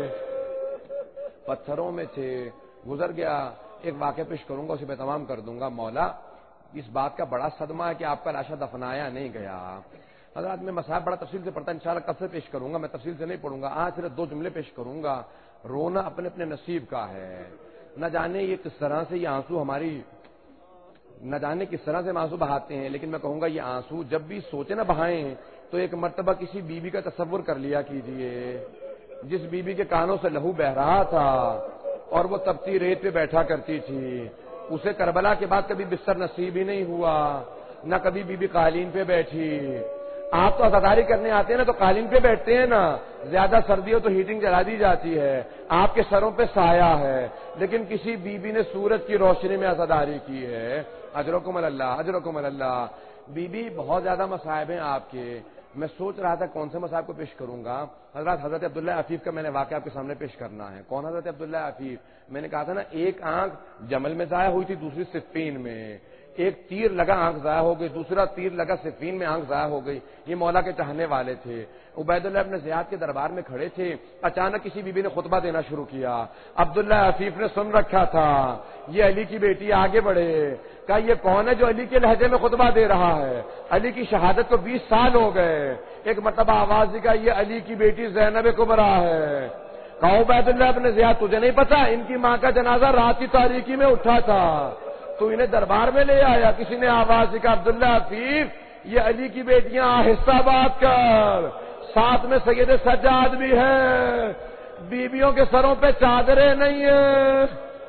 پتھروں میں تھے. گزر گیا. ایک واقعہ پیش کروں گا, اسے میں تمام کر دوں گا. مولا اس بات کا بڑا صدمہ ہے کہ آپ کا لاشا دفنایا نہیں گیا. حضرات میں مسائل بڑا تفصیل سے پڑھتا, انشاءاللہ کل سے پیش کروں گا, میں تفصیل سے نہیں پڑھوں گا. آج صرف دو جملے پیش کروں گا. رونا اپنے اپنے نصیب کا ہے. نہ جانے یہ کس طرح سے یہ آنسو ہماری نہ جانے کس طرح سے آنسو بہاتے ہیں, لیکن میں کہوں گا یہ آنسو جب بھی سوچے نہ بہائیں تو ایک مرتبہ کسی بیوی بی کا تصور کر لیا کیجئے جس بیوی بی کے کانوں سے لہو بہ رہا تھا اور وہ تپتی ریت پہ بیٹھا کرتی تھی. اسے کربلا کے بعد کبھی بستر نصیب ہی نہیں ہوا, نہ کبھی بیوی بی قالین پہ بیٹھی. آپ تو عزاداری کرنے آتے ہیں نا تو قالین پہ بیٹھتے ہیں نا, زیادہ سردی ہو تو ہیٹنگ جلا دی جاتی ہے, آپ کے سروں پہ سایہ ہے, لیکن کسی بیوی بی نے سورج کی روشنی میں عزاداری کی ہے. اجرکم اللہ, اجرکم اللہ. بیوی بی بہت زیادہ مصائب ہیں آپ کے. میں سوچ رہا تھا کون سے مصائب کو پیش کروں گا. حضرت حضرت عبداللہ عفیف کا میں نے واقعہ آپ کے سامنے پیش کرنا ہے. کون حضرت عبداللہ عفیف؟ میں نے کہا تھا نا ایک آنکھ جمل میں ضائع ہوئی تھی, دوسری صفین میں. ایک تیر لگا آنکھ ضائع ہو گئی, دوسرا تیر لگا صفین میں آنکھ ضائع ہو گئی. یہ مولا کے چاہنے والے تھے. عبید اللہ ابن زیاد کے دربار میں کھڑے تھے, اچانک کسی بی بی نے خطبہ دینا شروع کیا. عبداللہ عفیف نے سن رکھا تھا, یہ علی کی بیٹی. آگے بڑھے, کہا یہ کون ہے جو علی کے لہجے میں خطبہ دے رہا ہے؟ علی کی شہادت کو بیس سال ہو گئے. ایک مرتبہ آواز دی, کہا یہ علی کی بیٹی زینب کبریٰ ہے. کہا عبید اللہ ابن زیاد تجھے نہیں پتا ان کی ماں کا جنازہ رات کی تاریکی میں اٹھا تھا, تو انہیں دربار میں لے آیا. کسی نے آواز دی, کہا عبداللہ عفیف یہ علی کی بیٹیاں, آہستہ بات کر. ساتھ میں سید سجاد بھی ہے, بیویوں کے سروں پہ چادریں نہیں ہیں.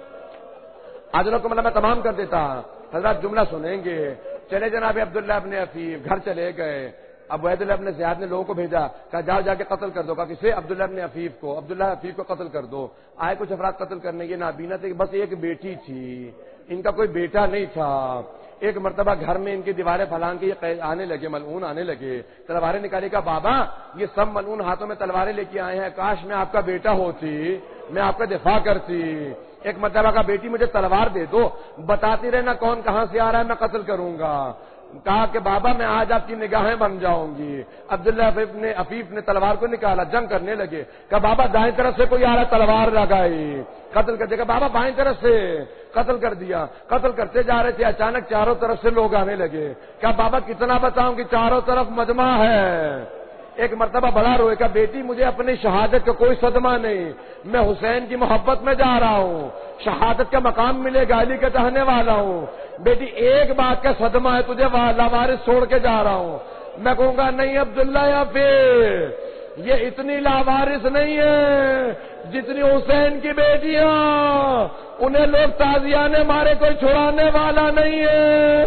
اجر کو مطلب میں تمام کر دیتا. حضرات جملہ سنیں گے. چلے جناب عبداللہ ابن عفیف گھر چلے گئے. اب عبید اللہ ابن زیاد نے لوگوں کو بھیجا, کہا جاؤ جا کے قتل کر دو. کہا کسے؟ عبداللہ ابن عفیف کو. عبداللہ عفیف کو قتل کر دو. آئے کچھ افراد قتل کرنے, یہ نابینا تھے, بس ایک بیٹی تھی, ان کا کوئی بیٹا نہیں تھا. ایک مرتبہ گھر میں ان کی دیواریں پھلان کے یہ آنے لگے, ملعون آنے لگے, تلواریں نکالی. کا بابا یہ سب ملعون ہاتھوں میں تلواریں لے کے آئے ہیں, کاش میں آپ کا بیٹا ہوتی, میں آپ کا دفاع کرتی. ایک مرتبہ کا بیٹی مجھے تلوار دے دو, بتاتی رہنا کون کہاں سے آ رہا ہے, میں قتل کروں گا. کہا کہ بابا میں آج آپ کی نگاہیں بن جاؤں گی. عبداللہ عفیف نے عفیف نے تلوار کو نکالا, جنگ کرنے لگے. کہا بابا دائیں طرف سے کوئی آ رہا, تلوار لگائی, قتل کر دیا. کہا بابا بائیں طرف سے, قتل کر دیا. قتل کرتے جا رہے تھے, اچانک چاروں طرف سے لوگ آنے لگے. کہا بابا کتنا بتاؤں کہ چاروں طرف مجمع ہے. ایک مرتبہ بڑا روئے, کا بیٹی مجھے اپنی شہادت کا کوئی صدمہ نہیں, میں حسین کی محبت میں جا رہا ہوں, شہادت کا مقام ملے گا, علی کا چاہنے والا ہوں. بیٹی ایک بات کا صدمہ ہے, تجھے لاوارث چھوڑ کے جا رہا ہوں. میں کہوں گا نہیں عبداللہ یا پھر یہ اتنی لاوارث نہیں ہے جتنی حسین کی بیٹیاں, انہیں لوگ تازیانے مارے, کوئی چھڑانے والا نہیں ہے.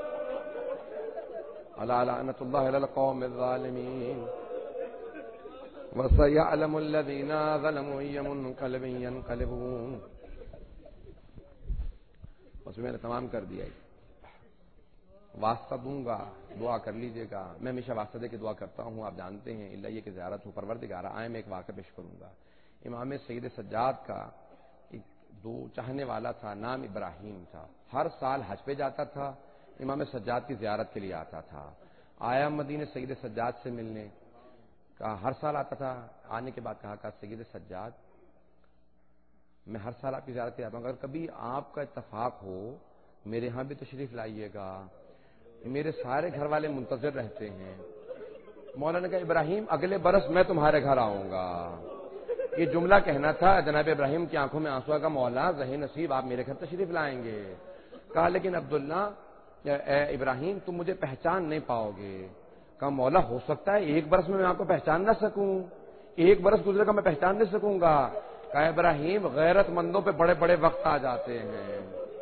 الا لعنت اللہ علی القوم الظالمین وسيعلم الذين ظلموا أي منقلب ينقلبون. اس میں نے تمام کر دیا. واسطہ دوں گا, دعا کر لیجئے گا. میں ہمیشہ واسطہ دے کے دعا کرتا ہوں, آپ جانتے ہیں, اللہ یہ کہ زیارت ہو پروردگارہ. آئے میں ایک واقعہ پیش کروں گا. امام سید سجاد کا ایک دو چاہنے والا تھا, نام ابراہیم تھا. ہر سال حج پہ جاتا تھا, امام سجاد کی زیارت کے لیے آتا تھا. آیا مدینے سید سجاد سے ملنے, کہا ہر سال آتا تھا. آنے کے بعد کہا کہ سید سجاد میں ہر سال آپ کی زیارت آتا ہوں, اگر کبھی آپ کا اتفاق ہو میرے ہاں بھی تشریف لائیے گا, میرے سارے گھر والے منتظر رہتے ہیں. مولانا نے کہا ابراہیم اگلے برس میں تمہارے گھر آؤں گا. یہ جملہ کہنا تھا, جناب ابراہیم کی آنکھوں میں آنسو کا, مولا ذہین نصیب آپ میرے گھر تشریف لائیں گے. کہا لیکن عبداللہ اے ابراہیم تم مجھے پہچان نہیں پاؤ گے. کہا مولا ہو سکتا ہے ایک برس میں میں آپ کو پہچان نہ سکوں, ایک برس گزرے گا میں پہچان نہیں سکوں گا. کہا ابراہیم غیرت مندوں پہ بڑے بڑے وقت آ جاتے ہیں.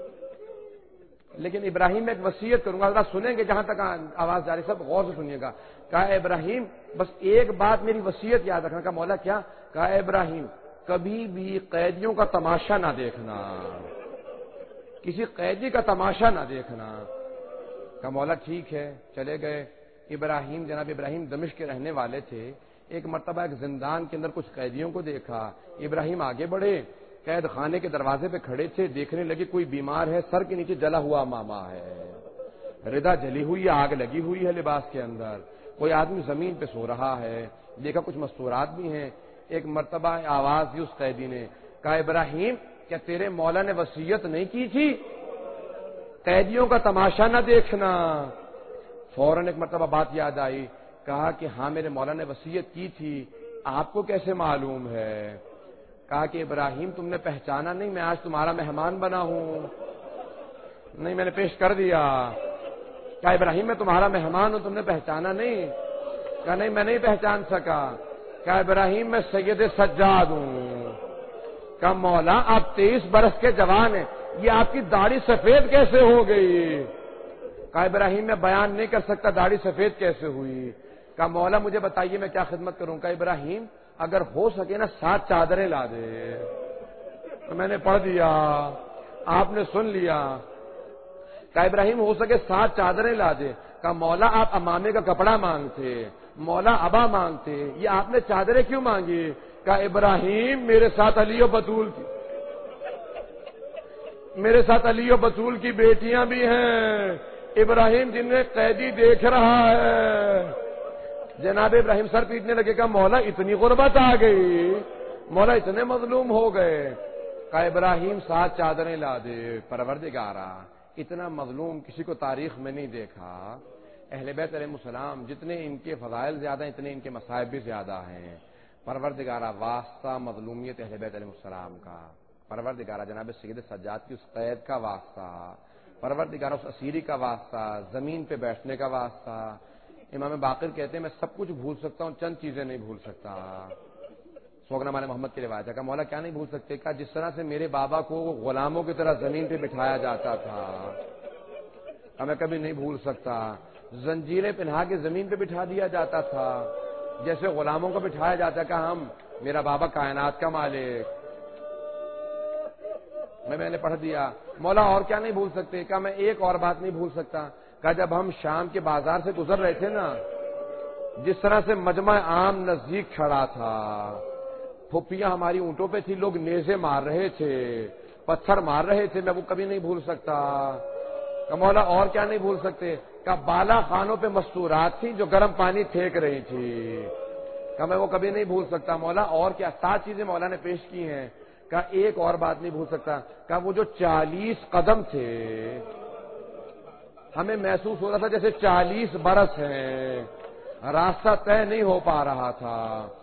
لیکن ابراہیم میں ایک وصیت کروں گا, ذرا سنیں گے جہاں تک آواز جاری, سب غور سے سنیے گا. کہا ابراہیم بس ایک بات میری وصیت یاد رکھنا. کہا مولا کیا؟ کہا ابراہیم کبھی بھی قیدیوں کا تماشا نہ دیکھنا. کسی قیدی کا تماشا نہ دیکھنا۔ کہا مولا ٹھیک ہے، چلے گئے۔ ابراہیم جناب ابراہیم دمشق کے رہنے والے تھے، ایک مرتبہ ایک زندان کے اندر کچھ قیدیوں کو دیکھا، ابراہیم آگے بڑھے، قید خانے کے دروازے پہ کھڑے تھے، دیکھنے لگے کوئی بیمار ہے، سر کے نیچے جلا ہوا ماما ہے، ردا جلی ہوئی ہے، آگ لگی ہوئی ہے لباس کے اندر، کوئی آدمی زمین پہ سو رہا ہے، دیکھا کچھ مستورات بھی ہیں۔ ایک مرتبہ آواز دی اس قیدی نے، کہا ابراہیم کیا تیرے مولا نے وصیت نہیں کی تھی قیدیوں کا تماشا نہ دیکھنا؟ فوراً ایک مرتبہ بات یاد آئی، کہا کہ ہاں میرے مولا نے وصیت کی تھی، آپ کو کیسے معلوم ہے؟ کہا کہ ابراہیم تم نے پہچانا نہیں، میں آج تمہارا مہمان بنا ہوں۔ نہیں میں نے پیش کر دیا۔ کہا ابراہیم میں تمہارا مہمان ہوں، تم نے پہچانا نہیں؟ کہا نہیں میں نہیں پہچان سکا۔ کہا ابراہیم میں سید سجاد ہوں۔ کہا مولا آپ تیئیس برس کے جوان ہیں، یہ آپ کی داڑھی سفید کیسے ہو گئی؟ کہا ابراہیم میں بیان نہیں کر سکتا داڑھی سفید کیسے ہوئی۔ کہا مولا مجھے بتائیے میں کیا خدمت کروں؟ کہا ابراہیم اگر ہو سکے نا سات چادریں لا دے۔ تو میں نے پڑھ دیا، آپ نے سن لیا۔ کہا ابراہیم ہو سکے سات چادریں لا دے۔ کہا مولا آپ امامے کا کپڑا مانگتے، مولا ابا مانگتے، یہ آپ نے چادریں کیوں مانگی؟ کہا ابراہیم میرے ساتھ علی و بطول کی میرے ساتھ علی و بطول کی بیٹیاں بھی ہیں، ابراہیم جن میں قیدی دیکھ رہا ہے۔ جناب ابراہیم سر پیٹنے لگے، کہا مولا اتنی غربت آ گئی، مولا اتنے مظلوم ہو گئے۔ کہا ابراہیم سات چادریں لا دے۔ پروردگارا اتنا مظلوم کسی کو تاریخ میں نہیں دیکھا۔ اہل بیت علیہ السلام جتنے ان کے فضائل زیادہ ہیں اتنے ان کے مصائب بھی زیادہ ہیں۔ پروردگارا واسطہ مظلومیت اہل بیت علیہ السلام کا، پروردگارا جناب سید سجاد کی اس قید کا واسطہ، پروردگارا اس اسیری کا واسطہ، زمین پہ بیٹھنے کا واسطہ۔ امام باقر کہتے ہیں میں سب کچھ بھول سکتا ہوں، چند چیزیں نہیں بھول سکتا۔ سوگنا مال محمد کی روایت ہے کہ مولا کیا نہیں بھول سکتے؟ کہا جس طرح سے میرے بابا کو غلاموں کی طرح زمین پہ بٹھایا جاتا تھا، میں کبھی نہیں بھول سکتا۔ زنجیریں پہنا کے زمین پہ بٹھا دیا جاتا تھا جیسے غلاموں کو بٹھایا جاتا ہے، کہ ہم میرا بابا کائنات کا مالک۔ میں میں نے پڑھ دیا۔ مولا اور کیا نہیں بھول سکتے؟ کہا میں ایک اور بات نہیں بھول سکتا۔ کہا جب ہم شام کے بازار سے گزر رہے تھے نا، جس طرح سے مجمع عام نزدیک کھڑا تھا، پھپھیاں ہماری اونٹوں پہ تھی، لوگ نیزے مار رہے تھے، پتھر مار رہے تھے، میں وہ کبھی نہیں بھول سکتا۔ کہ مولا اور کیا نہیں بھول سکتے؟ کہ بالا خانوں پہ مستورات تھی جو گرم پانی پھینک رہی تھی، کہ میں وہ کبھی نہیں بھول سکتا۔ مولا اور کیا؟ سات چیزیں مولا نے پیش کی ہیں۔ کہ ایک اور بات نہیں بھول سکتا، کہ وہ جو چالیس قدم تھے، ہمیں محسوس ہو رہا تھا جیسے چالیس برس ہیں، راستہ طے نہیں ہو پا رہا تھا۔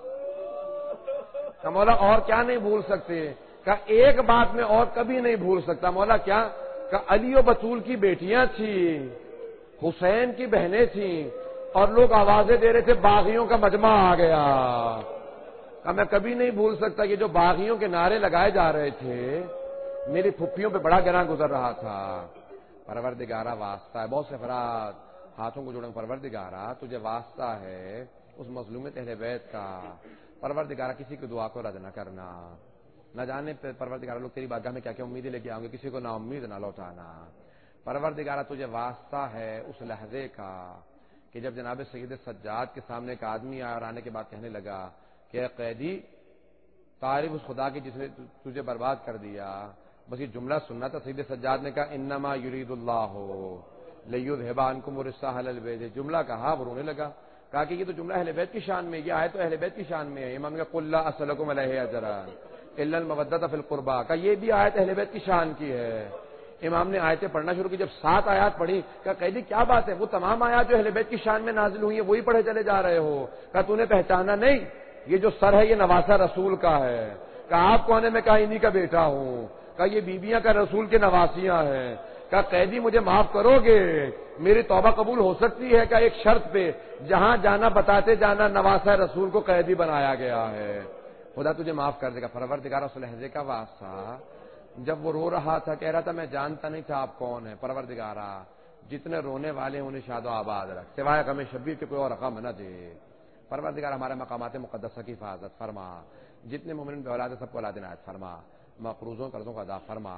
کہ مولا اور کیا نہیں بھول سکتے؟ کہ ایک بات میں اور کبھی نہیں بھول سکتا۔ مولا کیا؟ کہ علی و بطول کی بیٹیاں تھیں، حسین کی بہنیں تھیں، اور لوگ آوازیں دے رہے تھے باغیوں کا مجمع آ گیا۔ کہ میں کبھی نہیں بھول سکتا کہ جو باغیوں کے نعرے لگائے جا رہے تھے، میری پھپھیوں پہ بڑا گراں گزر رہا تھا۔ پروردگارا واسطہ ہے، بہت سے افراد ہاتھوں کو جوڑیں، پروردگارا تجھے واسطہ ہے اس مظلومیت اہل بیت کا، پروردگارا کسی کی دعا کو رد نہ کرنا، نہ جانے پہ پروردگارا لوگ تیری بارگاہ میں کیا کیا امیدیں لے کے آؤں گے، کسی کو نا امید نہ لوٹانا۔ پروردگارا تجھے واسطہ ہے اس لحظے کا کہ جب جناب سید سجاد کے سامنے ایک آدمی آیا اور آنے کے بعد کہنے لگا کہ اے قیدی، تعریف اس خدا کی جس نے تجھے برباد کر دیا۔ بس یہ جملہ سننا تھا۔ سید سجاد نے کہا انما یرید اللہ لیذھب عنکم الرجس اہل البیت، جملہ کہا وہ رونے لگا، کہا کہ یہ تو جملہ اہل بیت کی شان میں، یہ آیت تو اہل بیت کی شان میں ہے۔ امام نے کہا قل لا اسألکم علیہ اجرا الا المودۃ فی القربى، کہ یہ بھی آیت اہل بیت کی شان کی ہے۔ امام نے آیتیں پڑھنا شروع کی، جب سات آیات پڑھی کہ قیدی کیا بات ہے؟ وہ تمام آیات جو اہل بیت کی شان میں نازل ہوئی ہیں وہی پڑھے چلے جا رہے ہو؟ کہ تو نے پہچانا نہیں؟ یہ جو سر ہے یہ نواسہ رسول کا ہے۔ کہ آپ کون ہے؟ میں کہا انہی کا بیٹا ہوں۔ کہ یہ بیویاں کا رسول کے نواسیاں ہیں۔ کہ قیدی مجھے معاف کرو گے؟ میری توبہ قبول ہو سکتی ہے؟ کہ ایک شرط پہ، جہاں جانا بتاتے جانا، نواسہ رسول کو قیدی بنایا گیا ہے، خدا تجھے معاف کر دے گا۔ پروردگار اس لہجے کا واسطہ، جب وہ رو رہا تھا کہہ رہا تھا میں جانتا نہیں تھا آپ کون ہیں، پروردگارا جتنے رونے والے ہیں انہیں شاد و آباد رکھ، سوائے غم شبیر کے کوئی اور غم نہ دے۔ پروردگار ہمارے مقامات مقدسہ کی حفاظت فرما، جتنے مومن بے اولاد سب کو اولاد عنایت فرما، مقروضوں قرضوں کا ادا فرما،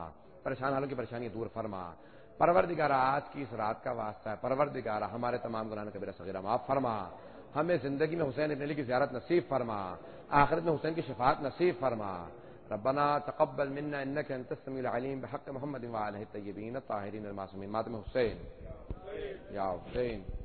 پریشان حالوں کی پریشانی دور فرما. پروردگارہ آج کی اس رات کا واسطہ ہے، پروردگارہ ہمارے تمام گناہ کبیرہ صغیرہ معاف فرما. ہمیں زندگی میں حسین ابن علی کی زیارت نصیب فرما، آخرت میں حسین کی شفاعت نصیب فرما. ربنا تقبل منا انك انت السميع العليم بحق محمد وعلى اله الطيبين الطاهرين المعصومين. ماتم حسین یا حسین.